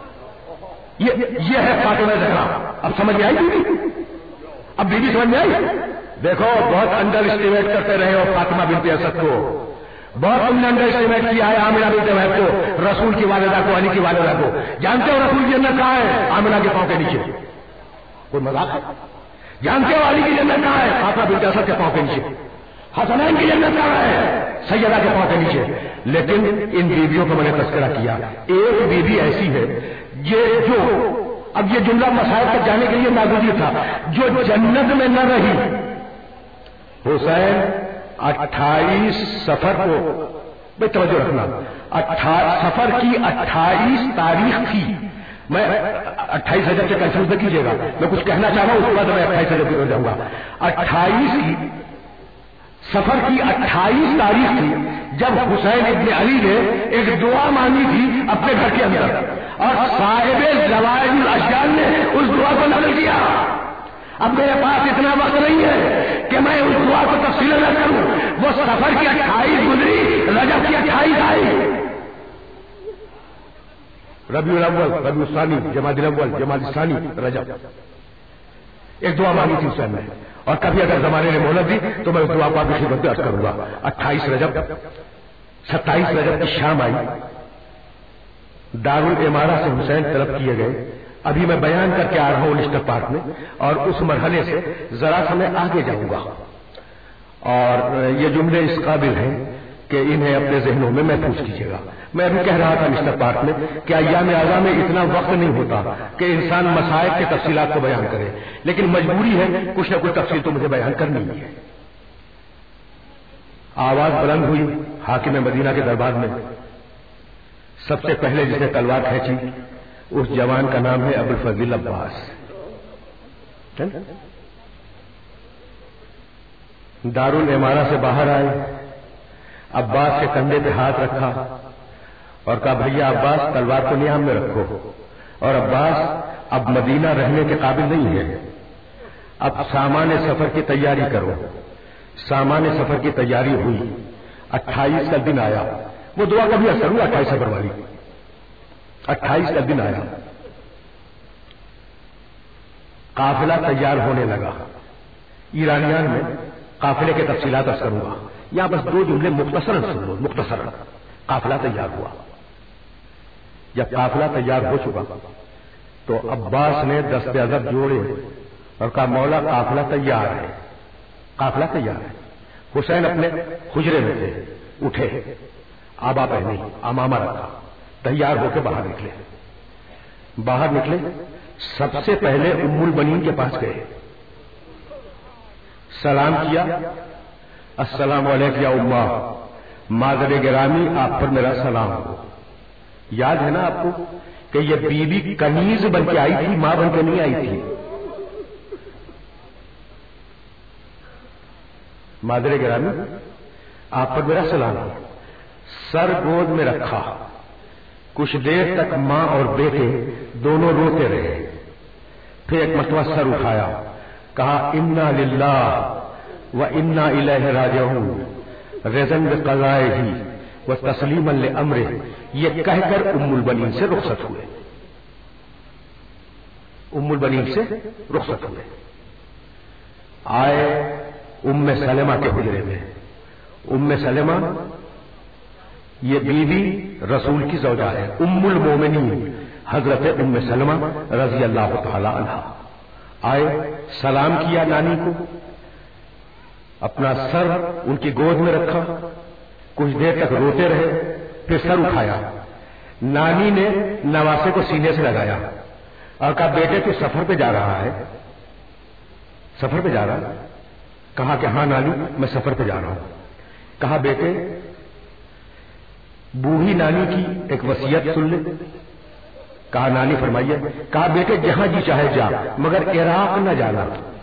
یہ ہے فاطمہ زہرا. اب سمجھ میں آئی بیوی؟ اب بیوی سمجھ میں آئی؟ دیکھو بہت انڈر اسٹیمیٹ کرتے رہے ہو فاطمہ بنت اسد کو، بہت تم نے انڈر اسٹیمیٹ کیا ہے آمنہ بنت وہب کو، رسول کی والدہ کو، علی کی والدہ کو. جانتے ہو رسول کی جنت کہاں ہے؟ آمنہ کے پاؤں کے نیچے. کوئی مذاق ہے؟ جانتے ہو علی کی جنت کہاں ہے؟ فاطمہ بنت اسد کے پاؤں کے نیچے. حسنین کی جنت کہاں ہے؟ سیدہ کے پاؤں کے نیچے. لیکن ان بیویوں کو میں نے تذکرہ کیا. ایک بیوی ایسی ہے جو اب یہ جملہ مسائل تک جانے کے لیے ناگزیر تھا، جو جنت میں نہ رہی. حسین 28 سفر کو، بھائی توجہ رکھنا، سفر کی 28 تاریخ تھی. میں 28 رجب سے کنفیوز نہ کیجیے گا، میں کچھ کہنا چاہ رہا ہوں اس کے بعد میں 28 رجب کی ہو جاؤں گا. 28 کی سفر کی 28 تاریخ تھی جب حسین ابن علی نے ایک دعا مانگی تھی اپنے گھر کے اندر، اور صاحب زوائد الاشجان نے اس دعا کو نقل کیا. اب میرے پاس اتنا وقت نہیں ہے کہ میں اس دعا کو تفصیل نہ کروں. وہ سفر کی 28 گزری، رجب کی 28 آئی. ربیع الاول، ربیع الثانی، جمادی الاول، جمادی الثانی، رجب. ایک دعا مانگی تھی حسین نے، اور کبھی اگر زمانے نے مہلت دی تو میں اس دعا کو آپ کی خدمت میں عرض کروں گا. 28 رجب، 27 رجب کی شام آئی. دارالامارہ سے حسین طلب کیے گئے. ابھی میں بیان کر کے آ رہا ہوں لسٹر پارک میں، اور اس مرحلے سے ذرا سا میں آگے جاؤں گا. اور یہ جملے اس قابل ہیں کہ انہیں اپنے ذہنوں میں محفوظ کیجیے گا. میں ابھی کہہ رہا تھا مسٹر پارک میں کہ ایام اعظم میں اتنا وقت نہیں ہوتا کہ انسان مسائل کی تفصیلات کو بیان کرے، لیکن مجبوری ہے کچھ نہ کچھ تفصیل تو مجھے بیان کرنی ہے. آواز بلند ہوئی حاکم مدینہ کے دربار میں. سب سے پہلے جسے تلوار کھینچی اس جوان کا نام ہے ابوالفضل عباس. دارالامارہ سے باہر آئے، عباس کے کندھے پہ ہاتھ رکھا اور کہا بھیا عباس تلوار کو نیام میں رکھو. اور عباس اب مدینہ رہنے کے قابل نہیں ہے، اب سامان سفر کی تیاری کرو. سامان سفر کی تیاری ہوئی. 28 کا دن آیا. وہ دعا کا بھی اثر ہوا 28 سفر والی. 28 کا دن آیا، قافلہ تیار ہونے لگا. ایرانیان میں قافلے کے تفصیلات عرض کروں گا، یہاں بس 2 جملے مختصراً سن لو. مختصراً قافلہ تیار ہوا. جب قافلہ تیار ہو چکا تو عباس نے دست ادب جوڑے اور کہا مولا قافلہ تیار ہے، قافلہ تیار ہے۔ حسین اپنے حجرے میں تھے، اٹھے، آبا پہنی، امامہ رکھا، تیار ہو کے باہر نکلے۔ باہر نکلے، سب سے پہلے ام البنین کے پاس گئے، سلام کیا، السلام علیکم یا امہ، مادر گرامی آپ پر میرا سلام ہو۔ یاد ہے نا آپ کو کہ یہ بیوی کنیز بن کے آئی تھی، ماں بن کے نہیں آئی تھی۔ مادر گرامی آپ پر میرا سلام ہو، سر گود میں رکھا، کچھ دیر تک ماں اور بیٹے دونوں روتے رہے، پھر ایک مرتبہ سر اٹھایا، کہا انا للہ و انا الیہ راجعون رضا بقضائہ و تسلیما لامرہ، یہ کہہ کر ام البنین سے رخصت ہوئے، ام البنین سے رخصت ہوئے۔ آئے ام سلمہ کے حجرے میں۔ ام سلمہ یہ بیوی رسول کی زوجہ ہے، ام المومنین حضرت ام سلمہ رضی اللہ تعالی عنہا۔ آئے، سلام کیا نانی کو، اپنا سر ان کی گود میں رکھا، کچھ دیر تک روتے رہے، پھر سر اٹھایا، نانی نے نواسے کو سینے سے لگایا اور کہا بیٹے تو سفر پہ جا رہا ہے، سفر پہ جا رہا ہے؟ کہا کہ ہاں نانی میں سفر پہ جا رہا ہوں۔ کہا بیٹے بوڑھی نانی کی ایک وصیت سن لے۔ کہا نانی فرمائیے۔ کہا بیٹے جہاں جی چاہے جا مگر عراق نہ جانا،